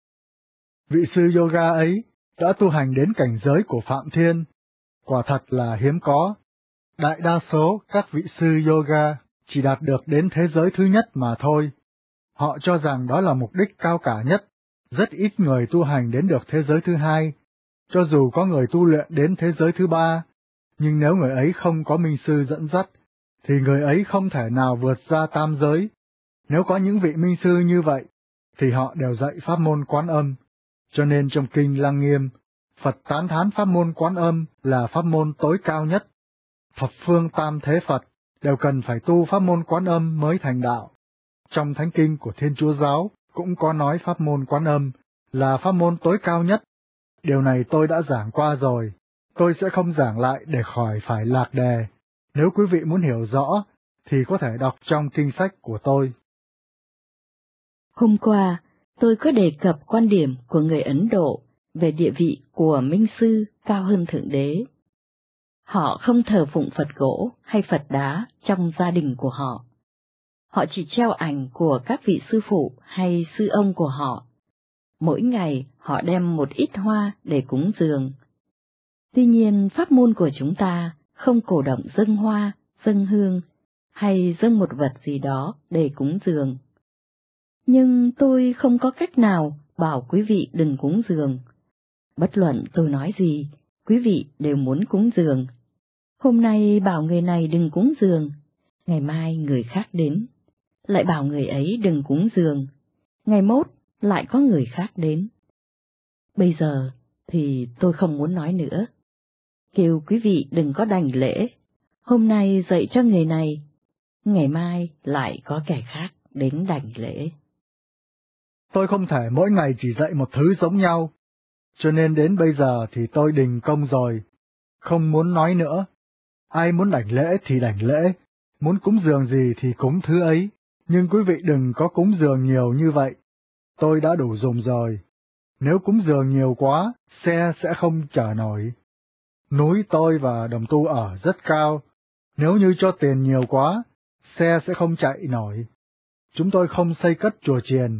Vị sư yoga ấy đã tu hành đến cảnh giới của Phạm Thiên, quả thật là hiếm có. Đại đa số các vị sư yoga chỉ đạt được đến thế giới thứ nhất mà thôi. Họ cho rằng đó là mục đích cao cả nhất. Rất ít người tu hành đến được thế giới thứ hai, cho dù có người tu luyện đến thế giới thứ ba, nhưng nếu người ấy không có minh sư dẫn dắt, thì người ấy không thể nào vượt ra tam giới. Nếu có những vị minh sư như vậy, thì họ đều dạy pháp môn Quán Âm, cho nên trong kinh Lăng Nghiêm, Phật tán thán pháp môn Quán Âm là pháp môn tối cao nhất. Thập phương tam thế Phật đều cần phải tu pháp môn Quán Âm mới thành đạo. Trong Thánh Kinh của Thiên Chúa Giáo cũng có nói pháp môn Quán Âm là pháp môn tối cao nhất. Điều này tôi đã giảng qua rồi, tôi sẽ không giảng lại để khỏi phải lạc đề. Nếu quý vị muốn hiểu rõ, thì có thể đọc trong kinh sách của tôi. Hôm qua, tôi có đề cập quan điểm của người Ấn Độ về địa vị của Minh Sư cao hơn Thượng Đế. Họ không thờ phụng Phật gỗ hay Phật đá trong gia đình của họ. Họ chỉ treo ảnh của các vị sư phụ hay sư ông của họ. Mỗi ngày họ đem một ít hoa để cúng dường. Tuy nhiên, pháp môn của chúng ta không cổ động dâng hoa, dâng hương hay dâng một vật gì đó để cúng dường. Nhưng tôi không có cách nào bảo quý vị đừng cúng dường. Bất luận tôi nói gì, quý vị đều muốn cúng dường. Hôm nay bảo người này đừng cúng dường, ngày mai người khác đến, lại bảo người ấy đừng cúng dường, ngày mốt lại có người khác đến. Bây giờ thì tôi không muốn nói nữa. Kêu quý vị đừng có đảnh lễ, hôm nay dạy cho người này, ngày mai lại có kẻ khác đến đảnh lễ. Tôi không thể mỗi ngày chỉ dạy một thứ giống nhau, cho nên đến bây giờ thì tôi đình công rồi, không muốn nói nữa. Ai muốn đảnh lễ thì đảnh lễ, muốn cúng dường gì thì cúng thứ ấy, nhưng quý vị đừng có cúng dường nhiều như vậy. Tôi đã đủ dùng rồi. Nếu cúng dường nhiều quá, xe sẽ không chở nổi. Núi tôi và đồng tu ở rất cao, nếu như cho tiền nhiều quá, xe sẽ không chạy nổi. Chúng tôi không xây cất chùa chiền,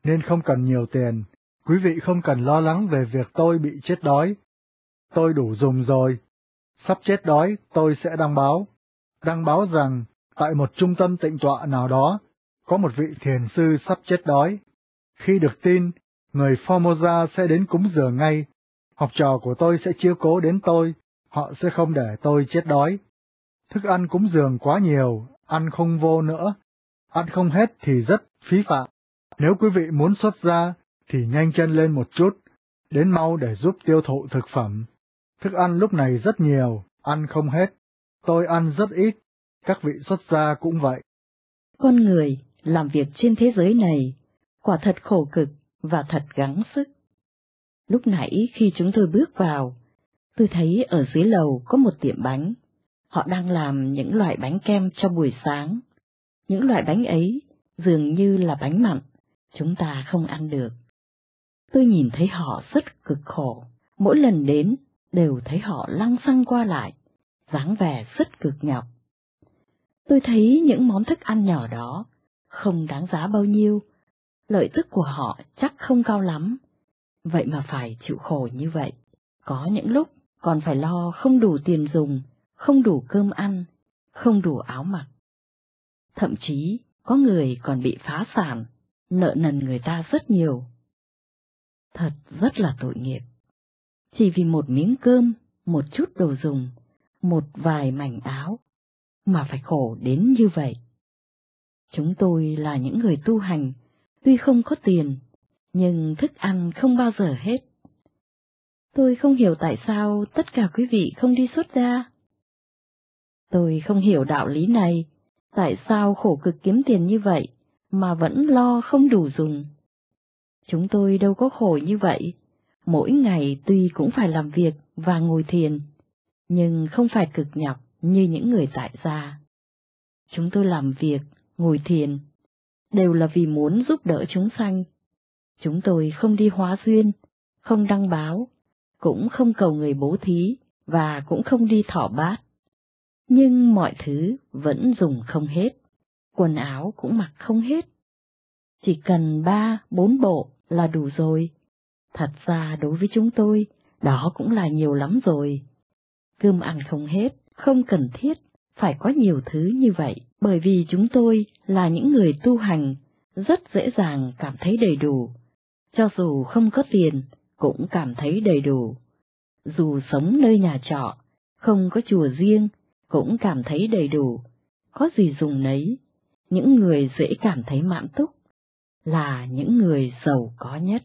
nên không cần nhiều tiền. Quý vị không cần lo lắng về việc tôi bị chết đói. Tôi đủ dùng rồi. Sắp chết đói, tôi sẽ đăng báo. Đăng báo rằng, tại một trung tâm tịnh tọa nào đó, có một vị thiền sư sắp chết đói. Khi được tin, người Formosa sẽ đến cúng dường ngay. Học trò của tôi sẽ chiếu cố đến tôi, họ sẽ không để tôi chết đói. Thức ăn cúng dường quá nhiều, ăn không vô nữa. Ăn không hết thì rất phí phạm. Nếu quý vị muốn xuất gia, thì nhanh chân lên một chút, đến mau để giúp tiêu thụ thực phẩm. Thức ăn lúc này rất nhiều, ăn không hết. Tôi ăn rất ít, các vị xuất gia cũng vậy. Con người làm việc trên thế giới này, quả thật khổ cực và thật gắng sức. Lúc nãy khi chúng tôi bước vào, tôi thấy ở dưới lầu có một tiệm bánh. Họ đang làm những loại bánh kem cho buổi sáng. Những loại bánh ấy dường như là bánh mặn, chúng ta không ăn được. Tôi nhìn thấy họ rất cực khổ, mỗi lần đến đều thấy họ lăng xăng qua lại, dáng vẻ rất cực nhọc. Tôi thấy những món thức ăn nhỏ đó không đáng giá bao nhiêu, lợi tức của họ chắc không cao lắm, vậy mà phải chịu khổ như vậy. Có những lúc còn phải lo không đủ tiền dùng, không đủ cơm ăn, không đủ áo mặc. Thậm chí có người còn bị phá sản, nợ nần người ta rất nhiều. Thật rất là tội nghiệp. Chỉ vì một miếng cơm, một chút đồ dùng, một vài mảnh áo, mà phải khổ đến như vậy. Chúng tôi là những người tu hành, tuy không có tiền, nhưng thức ăn không bao giờ hết. Tôi không hiểu tại sao tất cả quý vị không đi xuất gia. Tôi không hiểu đạo lý này, tại sao khổ cực kiếm tiền như vậy mà vẫn lo không đủ dùng. Chúng tôi đâu có khổ như vậy, mỗi ngày tuy cũng phải làm việc và ngồi thiền, nhưng không phải cực nhọc như những người tại gia. Chúng tôi làm việc, ngồi thiền, đều là vì muốn giúp đỡ chúng sanh. Chúng tôi không đi hóa duyên, không đăng báo, cũng không cầu người bố thí và cũng không đi thọ bát. Nhưng mọi thứ vẫn dùng không hết, quần áo cũng mặc không hết. Chỉ cần ba, bốn bộ là đủ rồi. Thật ra đối với chúng tôi, đó cũng là nhiều lắm rồi. Cơm ăn không hết, không cần thiết phải có nhiều thứ như vậy, bởi vì chúng tôi là những người tu hành, rất dễ dàng cảm thấy đầy đủ. Cho dù không có tiền, cũng cảm thấy đầy đủ. Dù sống nơi nhà trọ, không có chùa riêng, cũng cảm thấy đầy đủ. Có gì dùng nấy, những người dễ cảm thấy mãn túc là những người giàu có nhất.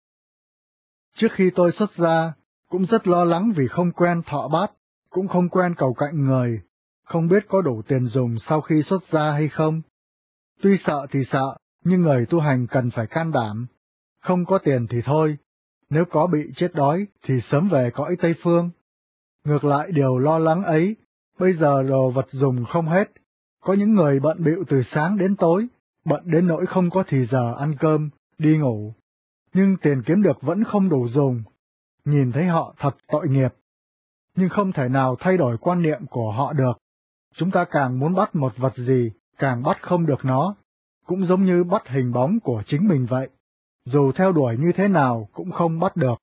Trước khi tôi xuất gia, cũng rất lo lắng vì không quen thọ bát, cũng không quen cầu cạnh người, không biết có đủ tiền dùng sau khi xuất gia hay không. Tuy sợ thì sợ, nhưng người tu hành cần phải can đảm. Không có tiền thì thôi, nếu có bị chết đói thì sớm về cõi Tây Phương. Ngược lại điều lo lắng ấy, bây giờ đồ vật dùng không hết. Có những người bận bịu từ sáng đến tối, bận đến nỗi không có thì giờ ăn cơm, đi ngủ. Nhưng tiền kiếm được vẫn không đủ dùng. Nhìn thấy họ thật tội nghiệp. Nhưng không thể nào thay đổi quan niệm của họ được. Chúng ta càng muốn bắt một vật gì, càng bắt không được nó. Cũng giống như bắt hình bóng của chính mình vậy. Dù theo đuổi như thế nào cũng không bắt được.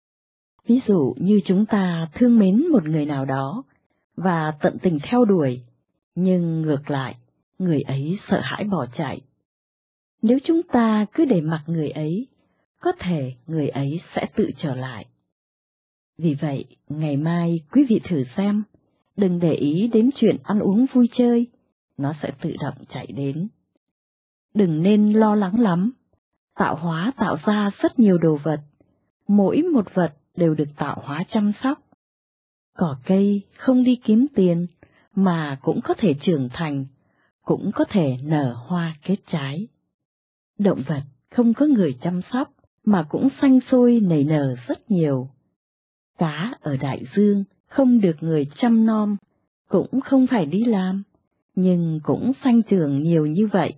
Ví dụ như chúng ta thương mến một người nào đó, và tận tình theo đuổi, nhưng ngược lại, người ấy sợ hãi bỏ chạy. Nếu chúng ta cứ để mặc người ấy, có thể người ấy sẽ tự trở lại. Vì vậy, ngày mai quý vị thử xem, đừng để ý đến chuyện ăn uống vui chơi, nó sẽ tự động chạy đến. Đừng nên lo lắng lắm, tạo hóa tạo ra rất nhiều đồ vật, mỗi một vật đều được tạo hóa chăm sóc. Cỏ cây không đi kiếm tiền, mà cũng có thể trưởng thành, cũng có thể nở hoa kết trái. Động vật không có người chăm sóc, mà cũng sanh sôi nảy nở rất nhiều. Cá ở đại dương không được người chăm nom, cũng không phải đi làm, nhưng cũng sanh trưởng nhiều như vậy.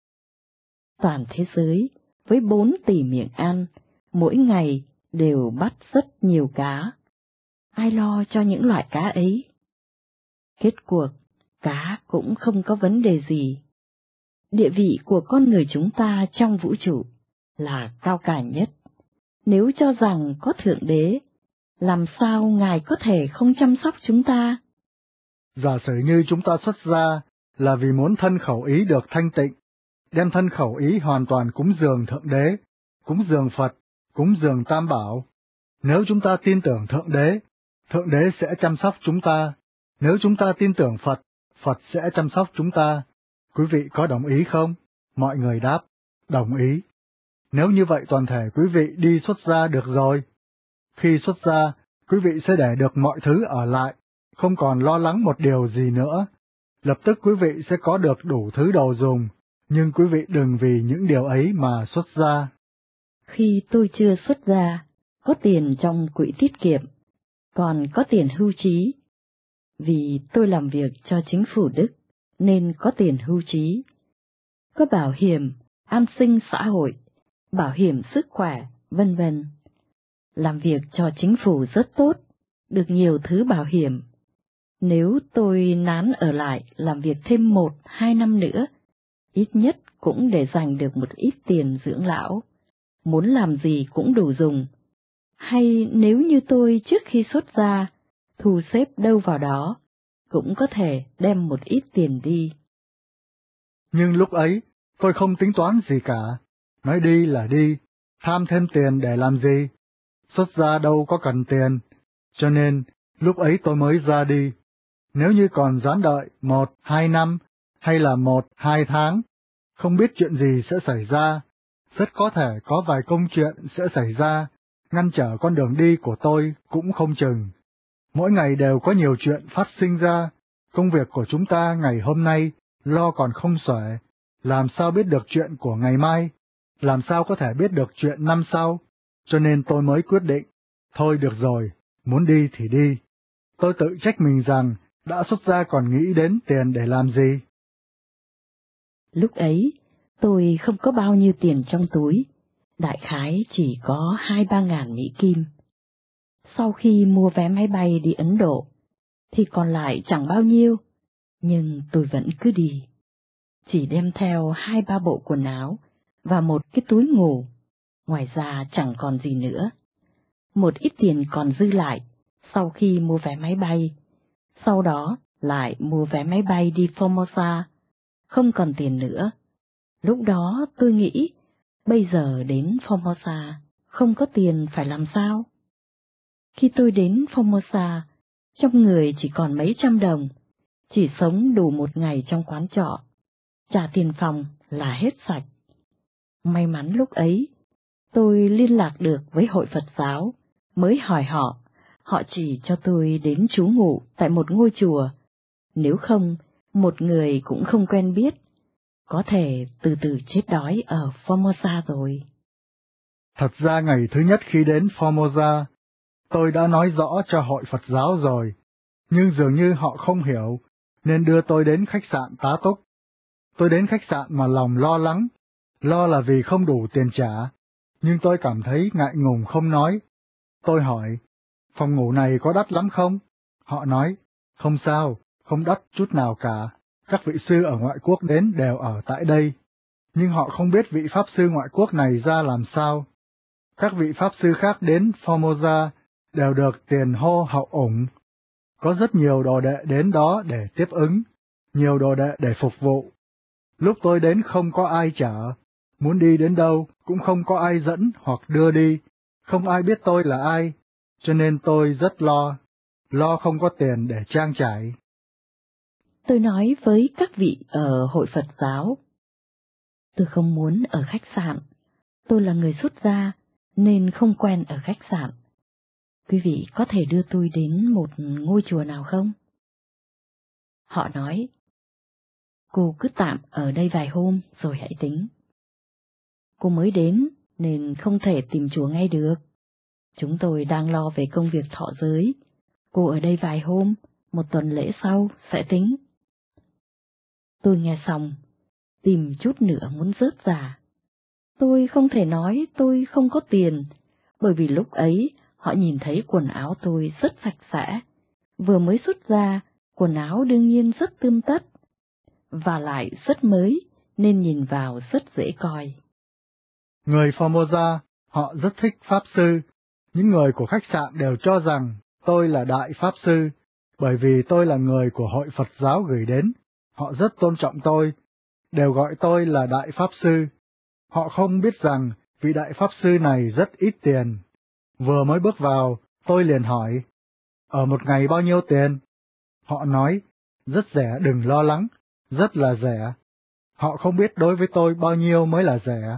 Toàn thế giới, với bốn tỷ miệng ăn, mỗi ngày đều bắt rất nhiều cá. Ai lo cho những loại cá ấy? Kết cuộc, cá cũng không có vấn đề gì. Địa vị của con người chúng ta trong vũ trụ là cao cả nhất. Nếu cho rằng có Thượng Đế, làm sao Ngài có thể không chăm sóc chúng ta? Giả sử như chúng ta xuất gia là vì muốn thân khẩu ý được thanh tịnh, đem thân khẩu ý hoàn toàn cúng dường Thượng Đế, cúng dường Phật, cúng dường Tam Bảo. Nếu chúng ta tin tưởng Thượng Đế, Thượng Đế sẽ chăm sóc chúng ta. Nếu chúng ta tin tưởng Phật, Phật sẽ chăm sóc chúng ta. Quý vị có đồng ý không? Mọi người đáp, đồng ý. Nếu như vậy toàn thể quý vị đi xuất gia được rồi. Khi xuất gia, quý vị sẽ để được mọi thứ ở lại, không còn lo lắng một điều gì nữa. Lập tức quý vị sẽ có được đủ thứ đồ dùng, nhưng quý vị đừng vì những điều ấy mà xuất gia. Khi tôi chưa xuất gia, có tiền trong quỹ tiết kiệm, còn có tiền hưu trí. Vì tôi làm việc cho chính phủ Đức, nên có tiền hưu trí. Có bảo hiểm, an sinh xã hội, bảo hiểm sức khỏe, vân vân. Làm việc cho chính phủ rất tốt, được nhiều thứ bảo hiểm. Nếu tôi nán ở lại làm việc thêm một, hai năm nữa, ít nhất cũng để dành được một ít tiền dưỡng lão. Muốn làm gì cũng đủ dùng. Hay nếu như tôi trước khi xuất gia, thu xếp đâu vào đó, cũng có thể đem một ít tiền đi. Nhưng lúc ấy, tôi không tính toán gì cả. Nói đi là đi, tham thêm tiền để làm gì? Xuất gia đâu có cần tiền, cho nên lúc ấy tôi mới ra đi. Nếu như còn gián đợi một, hai năm, hay là một, hai tháng, không biết chuyện gì sẽ xảy ra. Rất có thể có vài công chuyện sẽ xảy ra, ngăn trở con đường đi của tôi cũng không chừng. Mỗi ngày đều có nhiều chuyện phát sinh ra, công việc của chúng ta ngày hôm nay lo còn không xuể, làm sao biết được chuyện của ngày mai, làm sao có thể biết được chuyện năm sau, cho nên tôi mới quyết định, thôi được rồi, muốn đi thì đi. Tôi tự trách mình rằng, đã xuất gia còn nghĩ đến tiền để làm gì. Lúc ấy, tôi không có bao nhiêu tiền trong túi, đại khái chỉ có hai ba ngàn Mỹ Kim. Sau khi mua vé máy bay đi Ấn Độ, thì còn lại chẳng bao nhiêu, nhưng tôi vẫn cứ đi. Chỉ đem theo hai ba bộ quần áo và một cái túi ngủ, ngoài ra chẳng còn gì nữa. Một ít tiền còn dư lại sau khi mua vé máy bay, sau đó lại mua vé máy bay đi Formosa, không còn tiền nữa. Lúc đó tôi nghĩ, bây giờ đến Formosa, không có tiền phải làm sao? Khi tôi đến Formosa, trong người chỉ còn mấy trăm đồng, chỉ sống đủ một ngày trong quán trọ, trả tiền phòng là hết sạch. May mắn lúc ấy, tôi liên lạc được với hội Phật giáo, mới hỏi họ, họ chỉ cho tôi đến trú ngụ tại một ngôi chùa, nếu không, một người cũng không quen biết, có thể từ từ chết đói ở Formosa rồi. Thật ra ngày thứ nhất khi đến Formosa, tôi đã nói rõ cho hội Phật giáo rồi, nhưng dường như họ không hiểu, nên đưa tôi đến khách sạn tá túc. Tôi đến khách sạn mà lòng lo lắng, lo là vì không đủ tiền trả, nhưng tôi cảm thấy ngại ngùng không nói. Tôi hỏi, phòng ngủ này có đắt lắm không? Họ nói, không sao, không đắt chút nào cả, các vị sư ở ngoại quốc đến đều ở tại đây, nhưng họ không biết vị pháp sư ngoại quốc này ra làm sao. Các vị pháp sư khác đến Formosa đều được tiền hô hậu ủng. Có rất nhiều đồ đệ đến đó để tiếp ứng, nhiều đồ đệ để phục vụ. Lúc tôi đến không có ai chở, muốn đi đến đâu cũng không có ai dẫn hoặc đưa đi, không ai biết tôi là ai, cho nên tôi rất lo, lo không có tiền để trang trải. Tôi nói với các vị ở hội Phật giáo, tôi không muốn ở khách sạn, tôi là người xuất gia nên không quen ở khách sạn. Quý vị có thể đưa tôi đến một ngôi chùa nào không? Họ nói, cô cứ tạm ở đây vài hôm rồi hãy tính. Cô mới đến nên không thể tìm chùa ngay được. Chúng tôi đang lo về công việc thọ giới. Cô ở đây vài hôm, một tuần lễ sau sẽ tính. Tôi nghe xong, tìm chút nữa muốn rớt ra. Tôi không thể nói tôi không có tiền, bởi vì lúc ấy họ nhìn thấy quần áo tôi rất sạch sẽ. Vừa mới xuất ra, quần áo đương nhiên rất tươm tất, và lại rất mới nên nhìn vào rất dễ coi. Người Formosa, họ rất thích Pháp Sư. Những người của khách sạn đều cho rằng tôi là Đại Pháp Sư, bởi vì tôi là người của Hội Phật giáo gửi đến. Họ rất tôn trọng tôi, đều gọi tôi là Đại Pháp Sư. Họ không biết rằng vị Đại Pháp Sư này rất ít tiền. Vừa mới bước vào, tôi liền hỏi, ở một ngày bao nhiêu tiền? Họ nói, rất rẻ, đừng lo lắng, rất là rẻ. Họ không biết đối với tôi bao nhiêu mới là rẻ.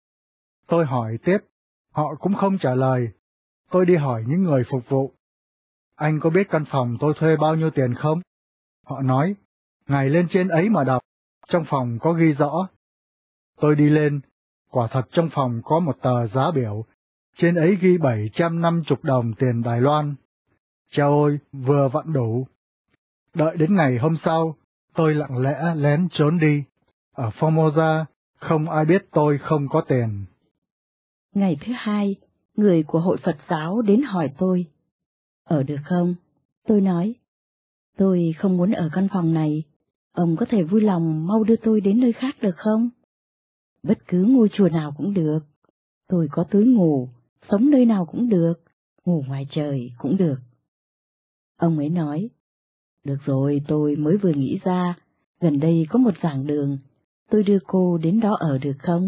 Tôi hỏi tiếp, họ cũng không trả lời. Tôi đi hỏi những người phục vụ, anh có biết căn phòng tôi thuê bao nhiêu tiền không? Họ nói, ngài lên trên ấy mà đọc, trong phòng có ghi rõ. Tôi đi lên, quả thật trong phòng có một tờ giá biểu, trên ấy ghi bảy trăm năm mươi đồng tiền Đài Loan. Chao ôi, vừa vặn đủ. Đợi đến ngày hôm sau, tôi lặng lẽ lén trốn đi. Ở Formosa, không ai biết tôi không có tiền. Ngày thứ hai, người của Hội Phật giáo đến hỏi tôi, ở được không? Tôi nói, tôi không muốn ở căn phòng này, ông có thể vui lòng mau đưa tôi đến nơi khác được không? Bất cứ ngôi chùa nào cũng được, tôi có túi ngủ, sống nơi nào cũng được, ngủ ngoài trời cũng được. Ông ấy nói, được rồi, tôi mới vừa nghĩ ra, gần đây có một giảng đường, tôi đưa cô đến đó ở được không?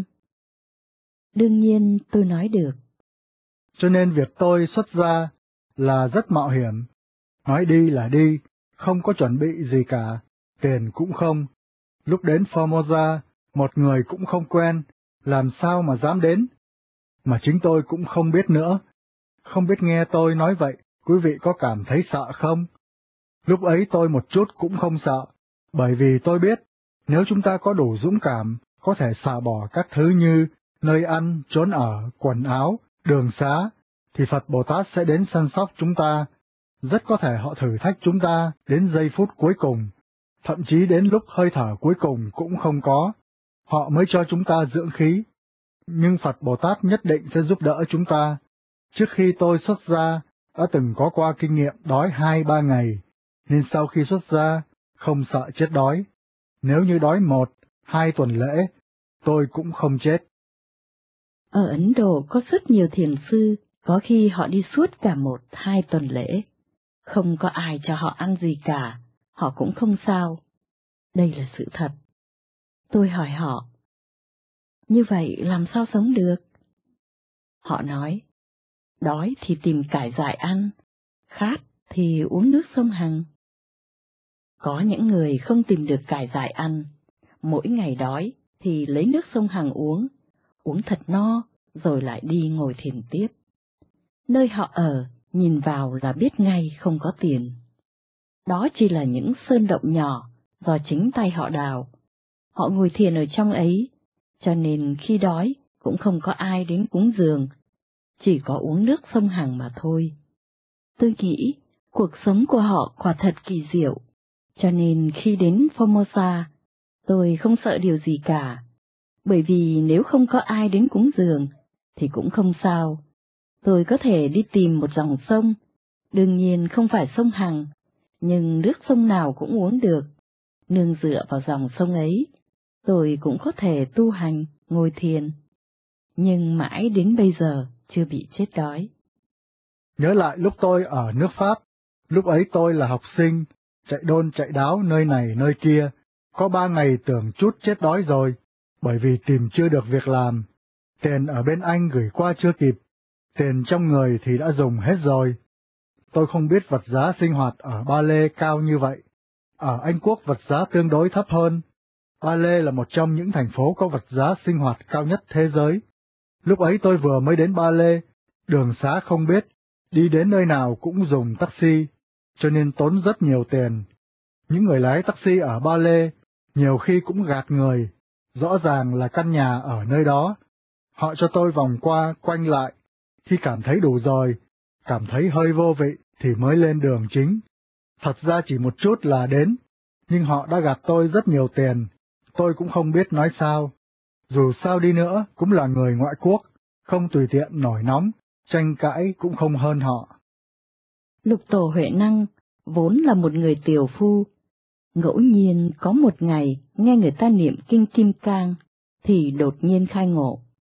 Đương nhiên tôi nói được. Cho nên việc tôi xuất ra là rất mạo hiểm. Nói đi là đi, không có chuẩn bị gì cả, tiền cũng không. Lúc đến Formosa, một người cũng không quen, làm sao mà dám đến? Mà chính tôi cũng không biết nữa. Không biết nghe tôi nói vậy, quý vị có cảm thấy sợ không? Lúc ấy tôi một chút cũng không sợ, bởi vì tôi biết, nếu chúng ta có đủ dũng cảm, có thể xả bỏ các thứ như nơi ăn, chốn ở, quần áo, đường xá, thì Phật Bồ Tát sẽ đến săn sóc chúng ta. Rất có thể họ thử thách chúng ta đến giây phút cuối cùng, thậm chí đến lúc hơi thở cuối cùng cũng không có, họ mới cho chúng ta dưỡng khí. Nhưng Phật Bồ Tát nhất định sẽ giúp đỡ chúng ta. Trước khi tôi xuất gia, đã từng có qua kinh nghiệm đói hai ba ngày, nên sau khi xuất gia, không sợ chết đói. Nếu như đói một, hai tuần lễ, tôi cũng không chết. Ở Ấn Độ có rất nhiều thiền sư, có khi họ đi suốt cả một, hai tuần lễ. Không có ai cho họ ăn gì cả, họ cũng không sao. Đây là sự thật. Tôi hỏi họ, như vậy làm sao sống được? Họ nói, đói thì tìm cải dại ăn, khát thì uống nước sông Hằng. Có những người không tìm được cải dại ăn, mỗi ngày đói thì lấy nước sông Hằng uống, uống thật no, rồi lại đi ngồi thiền tiếp. Nơi họ ở, nhìn vào là biết ngay không có tiền. Đó chỉ là những sơn động nhỏ, do chính tay họ đào. Họ ngồi thiền ở trong ấy, cho nên khi đói cũng không có ai đến cúng dường, chỉ có uống nước sông Hằng mà thôi. Tôi nghĩ cuộc sống của họ quả thật kỳ diệu, cho nên khi đến Formosa, tôi không sợ điều gì cả, bởi vì nếu không có ai đến cúng dường, thì cũng không sao. Tôi có thể đi tìm một dòng sông, đương nhiên không phải sông Hằng, nhưng nước sông nào cũng uống được. Nương dựa vào dòng sông ấy, tôi cũng có thể tu hành, ngồi thiền. Nhưng mãi đến bây giờ chưa bị chết đói. Nhớ lại lúc tôi ở nước Pháp, lúc ấy tôi là học sinh, chạy đôn chạy đáo nơi này nơi kia, có ba ngày tưởng chút chết đói rồi, bởi vì tìm chưa được việc làm. Tiền ở bên Anh gửi qua chưa kịp, tiền trong người thì đã dùng hết rồi. Tôi không biết vật giá sinh hoạt ở Ba Lê cao như vậy. Ở Anh Quốc vật giá tương đối thấp hơn. Ba Lê là một trong những thành phố có vật giá sinh hoạt cao nhất thế giới. Lúc ấy tôi vừa mới đến Ba Lê, đường xá không biết, đi đến nơi nào cũng dùng taxi, cho nên tốn rất nhiều tiền. Những người lái taxi ở Ba Lê nhiều khi cũng gạt người, rõ ràng là căn nhà ở nơi đó. Họ cho tôi vòng qua quanh lại, khi cảm thấy đủ rồi, cảm thấy hơi vô vị thì mới lên đường chính. Thật ra chỉ một chút là đến, nhưng họ đã gạt tôi rất nhiều tiền, tôi cũng không biết nói sao. Dù sao đi nữa cũng là người ngoại quốc, không tùy tiện nổi nóng, tranh cãi cũng không hơn họ. Lục Tổ Huệ Năng vốn là một người tiều phu. Ngẫu nhiên có một ngày nghe người ta niệm kinh Kim Cang, thì đột nhiên khai ngộ.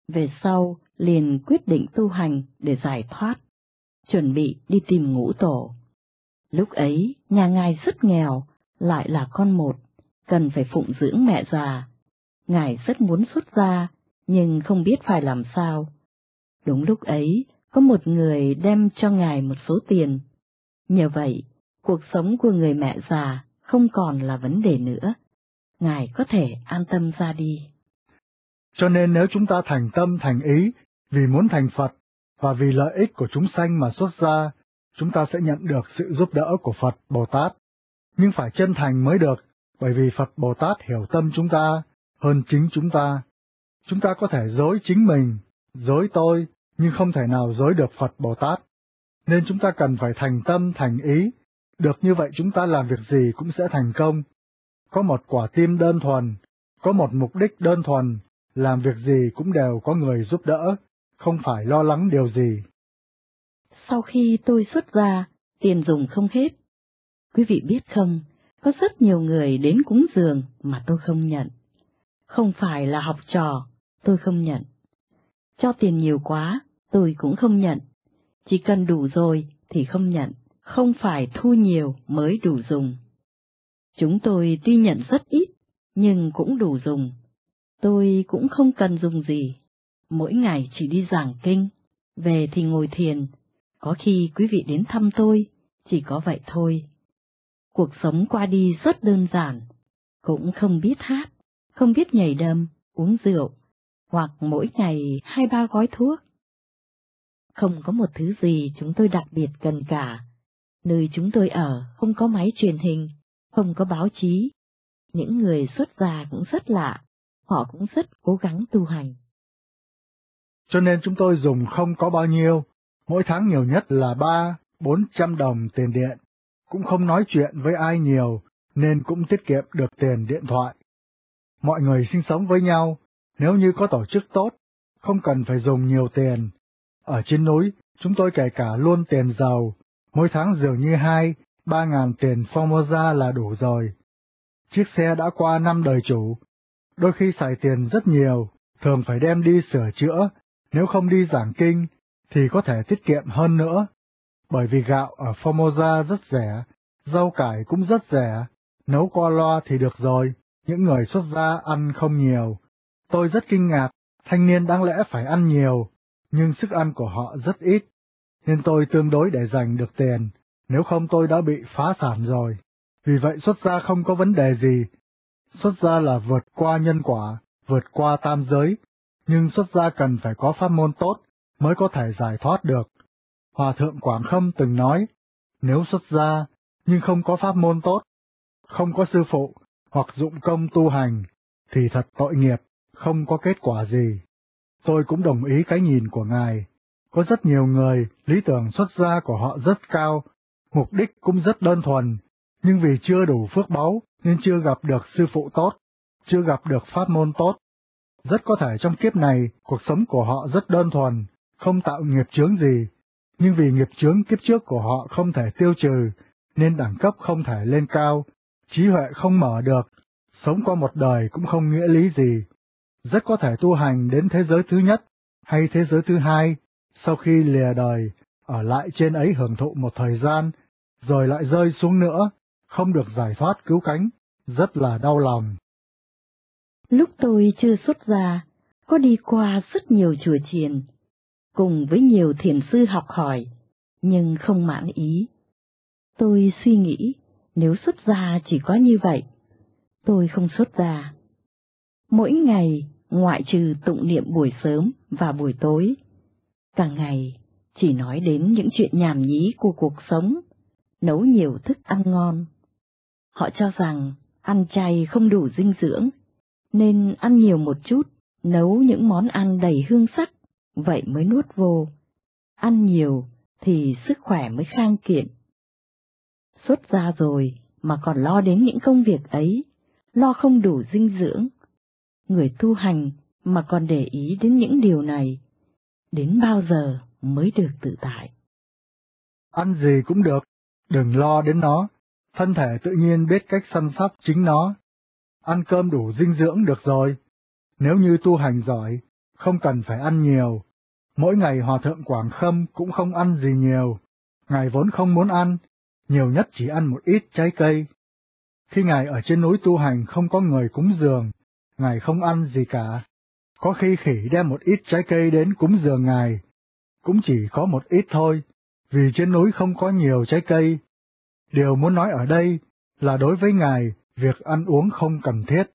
Về sau, liền quyết định tu hành để giải thoát, chuẩn bị đi tìm ngũ tổ. Lúc ấy, nhà Ngài rất nghèo, lại là con một, cần phải phụng dưỡng mẹ già. Ngài rất muốn xuất gia, nhưng không biết phải làm sao. Đúng lúc ấy, có một người đem cho Ngài một số tiền. Nhờ vậy, cuộc sống của người mẹ già không còn là vấn đề nữa. Ngài có thể an tâm ra đi. Cho nên nếu chúng ta thành tâm thành ý vì muốn thành Phật và vì lợi ích của chúng sanh mà xuất gia, chúng ta sẽ nhận được sự giúp đỡ của Phật Bồ Tát. Nhưng phải chân thành mới được, bởi vì Phật Bồ Tát hiểu tâm chúng ta hơn chính chúng ta. Chúng ta có thể dối chính mình, dối tôi, nhưng không thể nào dối được Phật Bồ Tát. Nên chúng ta cần phải thành tâm thành ý, được như vậy chúng ta làm việc gì cũng sẽ thành công. Có một quả tim đơn thuần, có một mục đích đơn thuần, làm việc gì cũng đều có người giúp đỡ, không phải lo lắng điều gì. Sau khi tôi xuất gia, tiền dùng không hết. Quý vị biết không, có rất nhiều người đến cúng dường mà tôi không nhận. Không phải là học trò, tôi không nhận. Cho tiền nhiều quá, tôi cũng không nhận. Chỉ cần đủ rồi thì không nhận, không phải thu nhiều mới đủ dùng. Chúng tôi tuy nhận rất ít, nhưng cũng đủ dùng. Tôi cũng không cần dùng gì. Mỗi ngày chỉ đi giảng kinh, về thì ngồi thiền. Có khi quý vị đến thăm tôi, chỉ có vậy thôi. Cuộc sống qua đi rất đơn giản, cũng không biết hát, không biết nhảy đầm, uống rượu, hoặc mỗi ngày hai ba gói thuốc. Không có một thứ gì chúng tôi đặc biệt cần cả. Nơi chúng tôi ở không có máy truyền hình, không có báo chí. Những người xuất gia cũng rất lạ, họ cũng rất cố gắng tu hành. Cho nên chúng tôi dùng không có bao nhiêu, mỗi tháng nhiều nhất là ba, bốn trăm đồng tiền điện. Cũng không nói chuyện với ai nhiều, nên cũng tiết kiệm được tiền điện thoại. Mọi người sinh sống với nhau, nếu như có tổ chức tốt, không cần phải dùng nhiều tiền. Ở trên núi, chúng tôi kể cả luôn tiền dầu, mỗi tháng dường như hai, ba ngàn tiền Formosa là đủ rồi. Chiếc xe đã qua năm đời chủ, đôi khi xài tiền rất nhiều, thường phải đem đi sửa chữa, nếu không đi giảng kinh, thì có thể tiết kiệm hơn nữa. Bởi vì gạo ở Formosa rất rẻ, rau cải cũng rất rẻ, nấu qua loa thì được rồi, những người xuất gia ăn không nhiều. Tôi rất kinh ngạc, thanh niên đáng lẽ phải ăn nhiều, nhưng sức ăn của họ rất ít, nên tôi tương đối để dành được tiền, nếu không tôi đã bị phá sản rồi. Vì vậy xuất gia không có vấn đề gì. Xuất gia là vượt qua nhân quả, vượt qua tam giới, nhưng xuất gia cần phải có pháp môn tốt mới có thể giải thoát được. Hòa thượng Quảng Khâm từng nói, nếu xuất gia nhưng không có pháp môn tốt, không có sư phụ hoặc dụng công tu hành, thì thật tội nghiệp, không có kết quả gì. Tôi cũng đồng ý cái nhìn của Ngài. Có rất nhiều người, lý tưởng xuất gia của họ rất cao, mục đích cũng rất đơn thuần, nhưng vì chưa đủ phước báu nên chưa gặp được sư phụ tốt, chưa gặp được pháp môn tốt. Rất có thể trong kiếp này, cuộc sống của họ rất đơn thuần, không tạo nghiệp chướng gì, nhưng vì nghiệp chướng kiếp trước của họ không thể tiêu trừ, nên đẳng cấp không thể lên cao, trí huệ không mở được, sống qua một đời cũng không nghĩa lý gì. Rất có thể tu hành đến thế giới thứ nhất hay thế giới thứ hai, sau khi lìa đời, ở lại trên ấy hưởng thụ một thời gian, rồi lại rơi xuống nữa, không được giải thoát cứu cánh, rất là đau lòng. Lúc tôi chưa xuất gia, có đi qua rất nhiều chùa chiền, cùng với nhiều thiền sư học hỏi, nhưng không mãn ý. Tôi suy nghĩ, nếu xuất gia chỉ có như vậy, tôi không xuất gia. Mỗi ngày, ngoại trừ tụng niệm buổi sớm và buổi tối, cả ngày chỉ nói đến những chuyện nhảm nhí của cuộc sống, nấu nhiều thức ăn ngon. Họ cho rằng ăn chay không đủ dinh dưỡng, nên ăn nhiều một chút, nấu những món ăn đầy hương sắc, vậy mới nuốt vô. Ăn nhiều thì sức khỏe mới khang kiện. Xuất gia rồi mà còn lo đến những công việc ấy, lo không đủ dinh dưỡng. Người tu hành mà còn để ý đến những điều này, đến bao giờ mới được tự tại? Ăn gì cũng được, đừng lo đến nó, thân thể tự nhiên biết cách săn sóc chính nó. Ăn cơm đủ dinh dưỡng được rồi. Nếu như tu hành giỏi, không cần phải ăn nhiều. Mỗi ngày Hòa thượng Quảng Khâm cũng không ăn gì nhiều. Ngài vốn không muốn ăn, nhiều nhất chỉ ăn một ít trái cây. Khi Ngài ở trên núi tu hành không có người cúng dường, Ngài không ăn gì cả. Có khi khỉ đem một ít trái cây đến cúng dường Ngài, cũng chỉ có một ít thôi, vì trên núi không có nhiều trái cây. Điều muốn nói ở đây là đối với Ngài, việc ăn uống không cần thiết.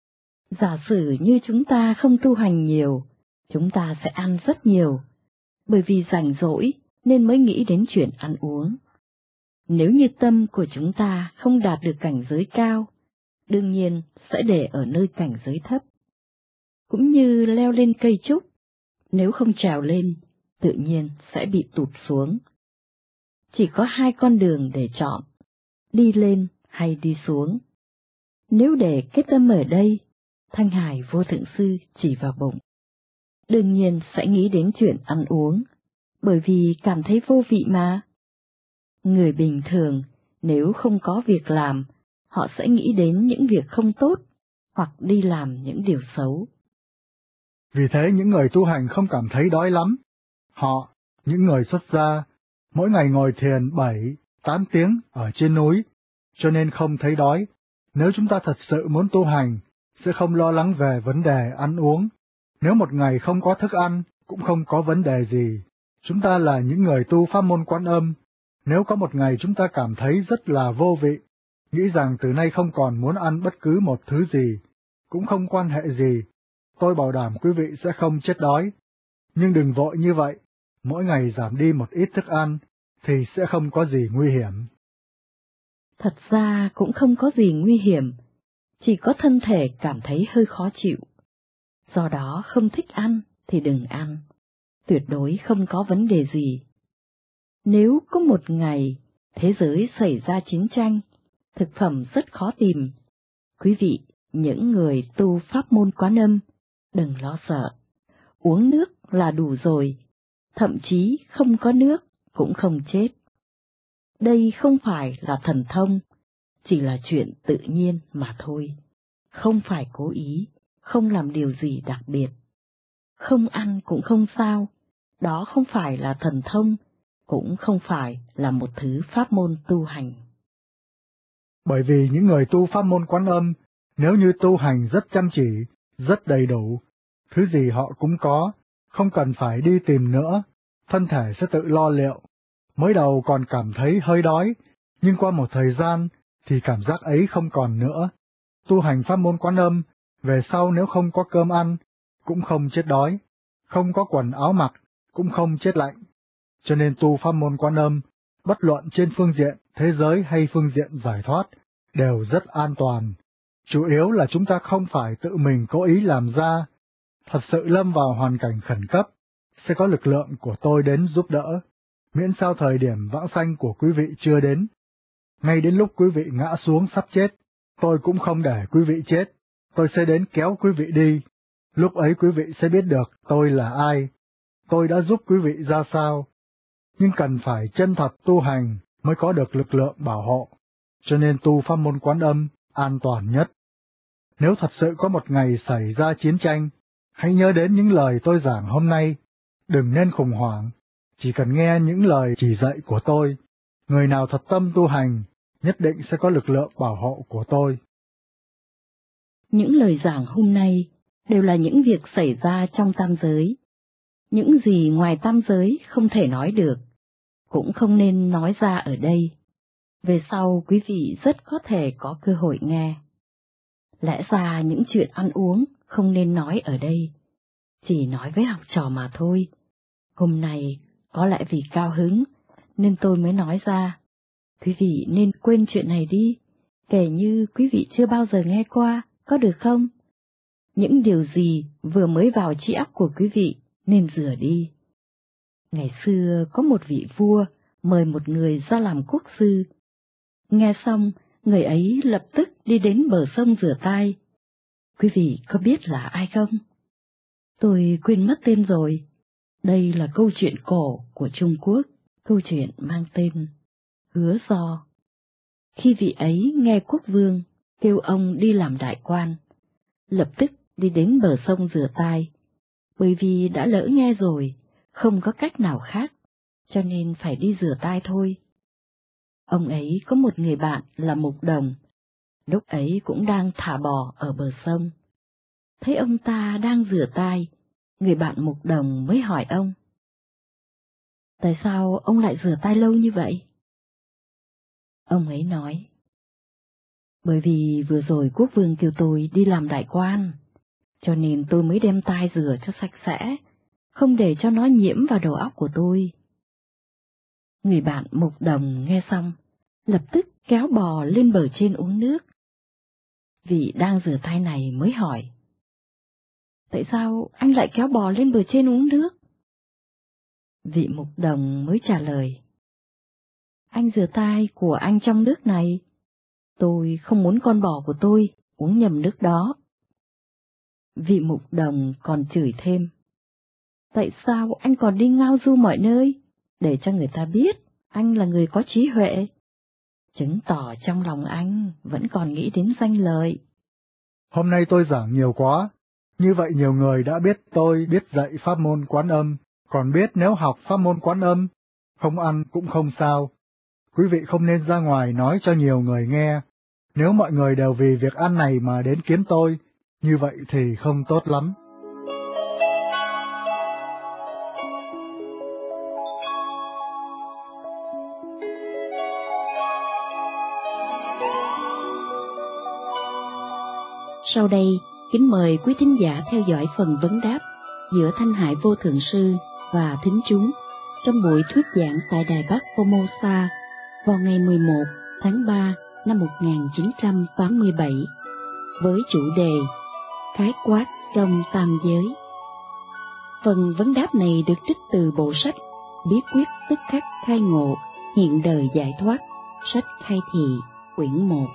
Giả sử như chúng ta không tu hành nhiều, chúng ta sẽ ăn rất nhiều, bởi vì rảnh rỗi nên mới nghĩ đến chuyện ăn uống. Nếu như tâm của chúng ta không đạt được cảnh giới cao, đương nhiên sẽ để ở nơi cảnh giới thấp. Cũng như leo lên cây trúc, nếu không trèo lên, tự nhiên sẽ bị tụt xuống. Chỉ có hai con đường để chọn, đi lên hay đi xuống. Nếu để cái tâm ở đây, Thanh Hải Vô Thượng Sư chỉ vào bụng, đương nhiên sẽ nghĩ đến chuyện ăn uống, bởi vì cảm thấy vô vị mà. Người bình thường, nếu không có việc làm, họ sẽ nghĩ đến những việc không tốt, hoặc đi làm những điều xấu. Vì thế những người tu hành không cảm thấy đói lắm. Họ, những người xuất gia, mỗi ngày ngồi thiền bảy, tám tiếng ở trên núi, cho nên không thấy đói. Nếu chúng ta thật sự muốn tu hành, sẽ không lo lắng về vấn đề ăn uống. Nếu một ngày không có thức ăn, cũng không có vấn đề gì. Chúng ta là những người tu pháp môn Quan Âm. Nếu có một ngày chúng ta cảm thấy rất là vô vị, nghĩ rằng từ nay không còn muốn ăn bất cứ một thứ gì, cũng không quan hệ gì, tôi bảo đảm quý vị sẽ không chết đói. Nhưng đừng vội như vậy, mỗi ngày giảm đi một ít thức ăn, thì sẽ không có gì nguy hiểm. Thật ra cũng không có gì nguy hiểm, chỉ có thân thể cảm thấy hơi khó chịu. Do đó không thích ăn thì đừng ăn, tuyệt đối không có vấn đề gì. Nếu có một ngày thế giới xảy ra chiến tranh, thực phẩm rất khó tìm, quý vị, những người tu pháp môn Quán Âm, đừng lo sợ, uống nước là đủ rồi, thậm chí không có nước cũng không chết. Đây không phải là thần thông, chỉ là chuyện tự nhiên mà thôi, không phải cố ý, không làm điều gì đặc biệt. Không ăn cũng không sao, đó không phải là thần thông, cũng không phải là một thứ pháp môn tu hành. Bởi vì những người tu pháp môn Quán Âm, nếu như tu hành rất chăm chỉ, rất đầy đủ, thứ gì họ cũng có, không cần phải đi tìm nữa, thân thể sẽ tự lo liệu. Mới đầu còn cảm thấy hơi đói, nhưng qua một thời gian thì cảm giác ấy không còn nữa. Tu hành pháp môn Quán Âm, về sau nếu không có cơm ăn, cũng không chết đói, không có quần áo mặc, cũng không chết lạnh. Cho nên tu pháp môn Quán Âm, bất luận trên phương diện thế giới hay phương diện giải thoát, đều rất an toàn. Chủ yếu là chúng ta không phải tự mình cố ý làm ra. Thật sự lâm vào hoàn cảnh khẩn cấp, sẽ có lực lượng của tôi đến giúp đỡ, miễn sao thời điểm vãng sanh của quý vị chưa đến. Ngay đến lúc quý vị ngã xuống sắp chết, tôi cũng không để quý vị chết, tôi sẽ đến kéo quý vị đi. Lúc ấy quý vị sẽ biết được tôi là ai, tôi đã giúp quý vị ra sao. Nhưng cần phải chân thật tu hành mới có được lực lượng bảo hộ, cho nên tu pháp môn Quán Âm an toàn nhất. Nếu thật sự có một ngày xảy ra chiến tranh, hãy nhớ đến những lời tôi giảng hôm nay, đừng nên khủng hoảng, chỉ cần nghe những lời chỉ dạy của tôi. Người nào thật tâm tu hành, nhất định sẽ có lực lượng bảo hộ của tôi. Những lời giảng hôm nay đều là những việc xảy ra trong tam giới. Những gì ngoài tam giới không thể nói được, cũng không nên nói ra ở đây. Về sau quý vị rất có thể có cơ hội nghe. Lẽ ra những chuyện ăn uống không nên nói ở đây, chỉ nói với học trò mà thôi. Hôm nay có lẽ vì cao hứng nên tôi mới nói ra. Quý vị nên quên chuyện này đi, kể như quý vị chưa bao giờ nghe qua, có được không? Những điều gì vừa mới vào trí óc của quý vị nên rửa đi. Ngày xưa có một vị vua mời một người ra làm quốc sư. Nghe xong, người ấy lập tức đi đến bờ sông rửa tay. Quý vị có biết là ai không? Tôi quên mất tên rồi. Đây là câu chuyện cổ của Trung Quốc, câu chuyện mang tên Hứa Do. Khi vị ấy nghe quốc vương kêu ông đi làm đại quan, lập tức đi đến bờ sông rửa tay. bởi vì đã lỡ nghe rồi, không có cách nào khác, cho nên phải đi rửa tay thôi. Ông ấy có một người bạn là mục đồng, lúc ấy cũng đang thả bò ở bờ sông. Thấy ông ta đang rửa tay, người bạn mục đồng mới hỏi ông: Tại sao ông lại rửa tay lâu như vậy? Ông ấy nói: Bởi vì vừa rồi quốc vương kêu tôi đi làm đại quan, cho nên tôi mới đem tay rửa cho sạch sẽ, không để cho nó nhiễm vào đầu óc của tôi. Người bạn mục đồng nghe xong, lập tức kéo bò lên bờ trên uống nước. Vị đang rửa tay này mới hỏi: Tại sao anh lại kéo bò lên bờ trên uống nước? Vị mục đồng mới trả lời: Anh rửa tay của anh trong nước này, tôi không muốn con bò của tôi uống nhầm nước đó. Vị mục đồng còn chửi thêm: Tại sao anh còn đi ngao du mọi nơi, để cho người ta biết anh là người có trí huệ, chứng tỏ trong lòng anh vẫn còn nghĩ đến danh lợi. Hôm nay tôi giảng nhiều quá, như vậy nhiều người đã biết tôi biết dạy pháp môn Quán Âm, còn biết nếu học pháp môn Quán Âm, không ăn cũng không sao. Quý vị không nên ra ngoài nói cho nhiều người nghe. Nếu mọi người đều vì việc ăn này mà đến kiếm tôi, như vậy thì không tốt lắm. Sau đây, kính mời quý thính giả theo dõi phần vấn đáp giữa Thanh Hải Vô Thượng Sư và thính chúng trong buổi thuyết giảng tại Đài Bắc Formosa vào ngày mười một tháng ba năm một nghìn chín trăm tám mươi bảy với chủ đề Khái quát trong tam giới. Phần vấn đáp này được trích từ bộ sách Bí quyết tức khắc khai ngộ, hiện đời giải thoát, sách khai thị, quyển một.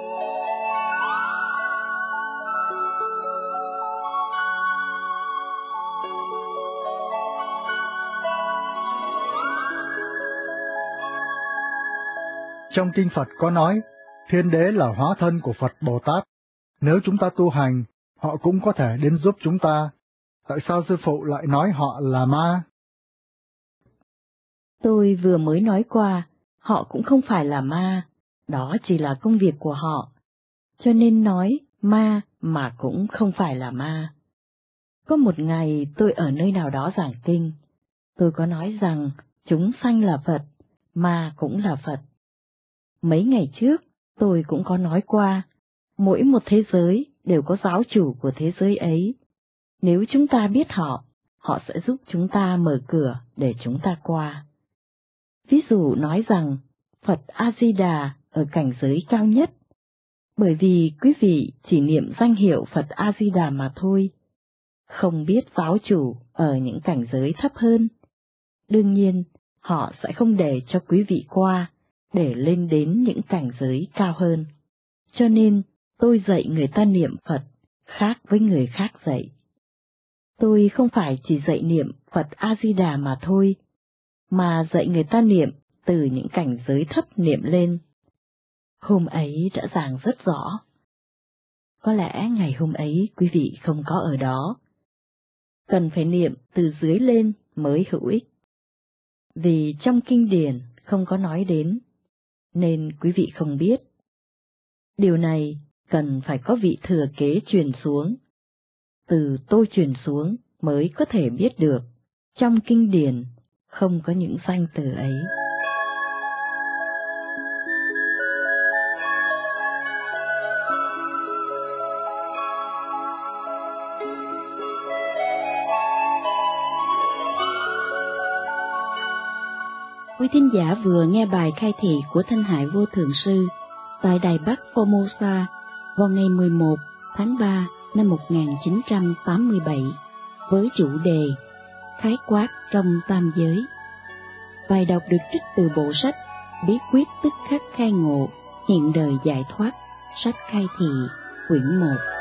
Trong kinh Phật có nói, thiên đế là hóa thân của Phật Bồ Tát. Nếu chúng ta tu hành, họ cũng có thể đến giúp chúng ta. Tại sao sư phụ lại nói họ là ma? Tôi vừa mới nói qua, họ cũng không phải là ma, đó chỉ là công việc của họ. Cho nên nói ma mà cũng không phải là ma. Có một ngày tôi ở nơi nào đó giảng kinh, tôi có nói rằng chúng sanh là Phật, ma cũng là Phật. Mấy ngày trước, tôi cũng có nói qua, mỗi một thế giới đều có giáo chủ của thế giới ấy. Nếu chúng ta biết họ, họ sẽ giúp chúng ta mở cửa để chúng ta qua. Ví dụ nói rằng, Phật A-di-đà ở cảnh giới cao nhất, bởi vì quý vị chỉ niệm danh hiệu Phật A-di-đà mà thôi, không biết giáo chủ ở những cảnh giới thấp hơn. Đương nhiên, họ sẽ không để cho quý vị qua, để lên đến những cảnh giới cao hơn. Cho nên, tôi dạy người ta niệm Phật, khác với người khác dạy. Tôi không phải chỉ dạy niệm Phật A-di-đà mà thôi, mà dạy người ta niệm từ những cảnh giới thấp niệm lên. Hôm ấy đã giảng rất rõ. Có lẽ ngày hôm ấy quý vị không có ở đó. Cần phải niệm từ dưới lên mới hữu ích. Vì trong kinh điển không có nói đến, nên quý vị không biết. Điều này cần phải có vị thừa kế truyền xuống. Từ tôi truyền xuống mới có thể biết được, trong kinh điển không có những danh từ ấy. Quý thính giả vừa nghe bài khai thị của Thanh Hải Vô Thượng Sư tại Đài Bắc Formosa vào ngày mười một tháng ba năm một nghìn chín trăm tám mươi bảy với chủ đề Khái quát trong tam giới. Bài đọc được trích từ bộ sách Bí quyết tức khắc khai ngộ, hiện đời giải thoát, sách khai thị, quyển một.